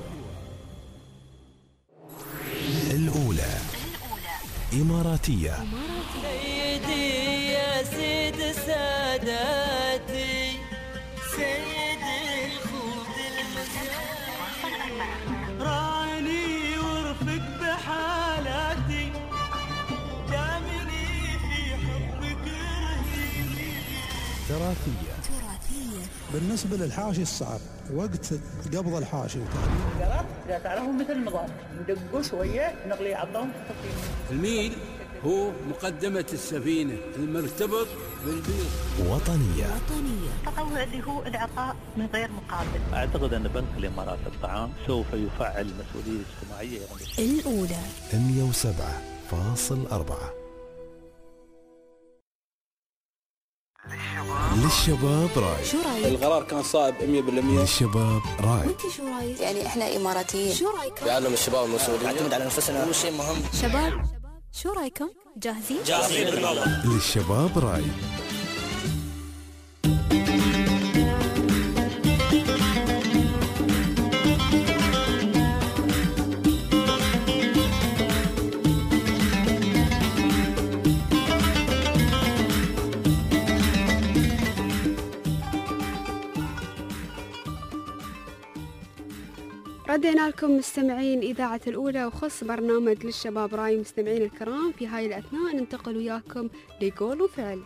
الأولى إماراتية. سيدي يا سيد ساداتي، سيدي الخوض المزاج، راني ورفق بحالاتي، دامني في حبك رهيبي. تراثية. بالنسبة للحاشي الصعب وقت قبض الحاشي القرار إذا تعرفهم مثل النظام ندقوا شوية نغلي عظهم. الميل هو مقدمة السفينة المرتبط بالبيض. وطنية. وطنية التطوع اللي هو العطاء من غير مقابل. أعتقد أن بنك الإمارات الطعام سوف يفعل المسؤولية الاجتماعية. الأولى مئة وسبعة فاصل أربعة. للشباب راي. شو رايك؟ القرار كان صائب مية بالمية. للشباب راي. وانت شو رايك؟ يعني احنا إماراتيين، شو رايكم؟ يعلم الشباب المسؤولية، نعتمد على نفسنا، هو شيء مهم. شباب شو رايكم؟ جاهزين؟ جاهزين بالله. للشباب راي. ردينا لكم مستمعين إذاعة الأولى وخص برنامج للشباب راي. مستمعين الكرام في هاي الأثناء ننتقل وياكم لقول وفعل.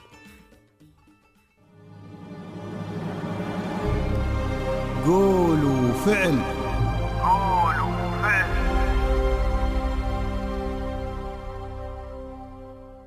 قول وفعل. قول وفعل.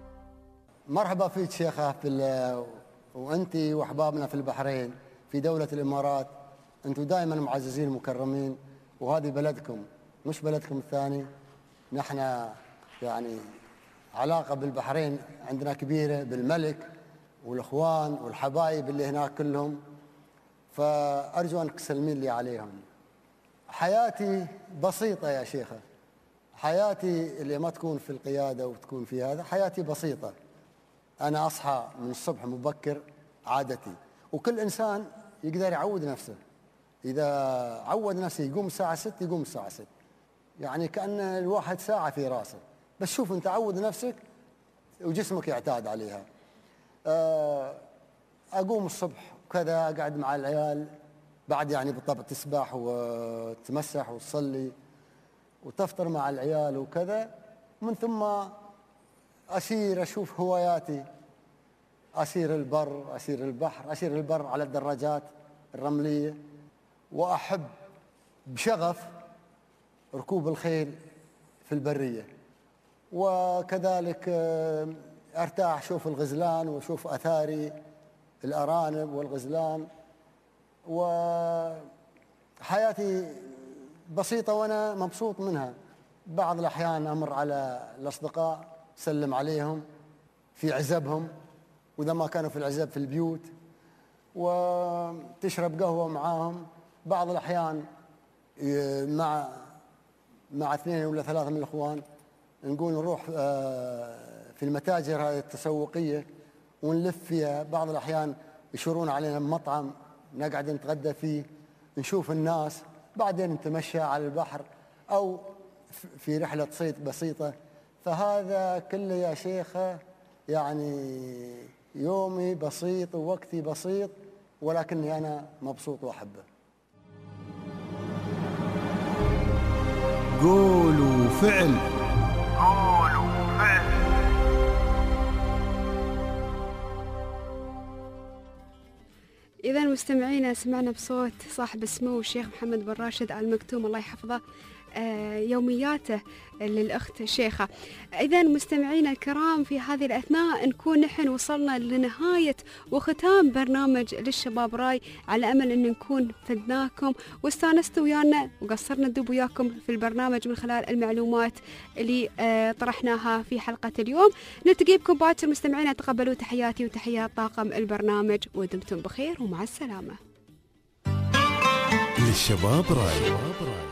مرحبا فيك شيخة في وأنت وأحبابنا في البحرين في دولة الإمارات. أنتم دائما معززين مكرمين، وهذه بلدكم مش بلدكم الثاني. نحن يعني علاقة بالبحرين عندنا كبيرة بالملك والإخوان والحبايب اللي هناك كلهم، فأرجو أنك تسلمين لي عليهم. حياتي بسيطة يا شيخة، حياتي اللي ما تكون في القيادة وتكون في هذا، حياتي بسيطة. أنا أصحى من الصبح مبكر عادتي، وكل إنسان يقدر يعود نفسه. إذا عود نفسه يقوم الساعة ست يقوم الساعة ست، يعني كأن الواحد ساعة في راسه، بس شوف أنت عود نفسك وجسمك يعتاد عليها. أقوم الصبح كذا أقعد مع العيال، بعد يعني بالطبع تسبح وتمسح وتصلي وتفطر مع العيال وكذا. من ثم أسير أشوف هواياتي، أسير البر، أسير البحر، أسير البر على الدراجات الرملية، وأحب بشغف ركوب الخيل في البرية، وكذلك أرتاح أشوف الغزلان وأشوف أثاري الأرانب والغزلان. وحياتي بسيطة وأنا مبسوط منها. بعض الأحيان أمر على الأصدقاء سلم عليهم في عزبهم، وإذا ما كانوا في العزب في البيوت، وتشرب قهوة معاهم. بعض الأحيان مع مع اثنين ولا ثلاثة من الإخوان نقول نروح في المتاجر هذه التسوقية ونلف فيها. بعض الأحيان يشورون علينا بمطعم نقعد نتغدى فيه، نشوف الناس، بعدين نتمشى على البحر أو في رحلة صيد بسيطة. فهذا كله يا شيخة يعني يومي بسيط ووقتي بسيط، ولكني أنا مبسوط وأحبه. قول وفعل. قول وفعل. إذا مستمعينا سمعنا بصوت صاحب السمو الشيخ محمد بن راشد آل مكتوم الله يحفظه يومياته للأخت الشيخة. إذا مستمعينا الكرام في هذه الأثناء نكون نحن وصلنا لنهاية وختام برنامج للشباب راي، على أمل أن نكون فدناكم واستانستوا ويانا وقصرنا الدب وياكم في البرنامج من خلال المعلومات اللي طرحناها في حلقة اليوم. نلتقي بكم باكر مستمعينا، تقبلوا تحياتي وتحيات طاقم البرنامج ودمتم بخير ومع السلامة. للشباب راي.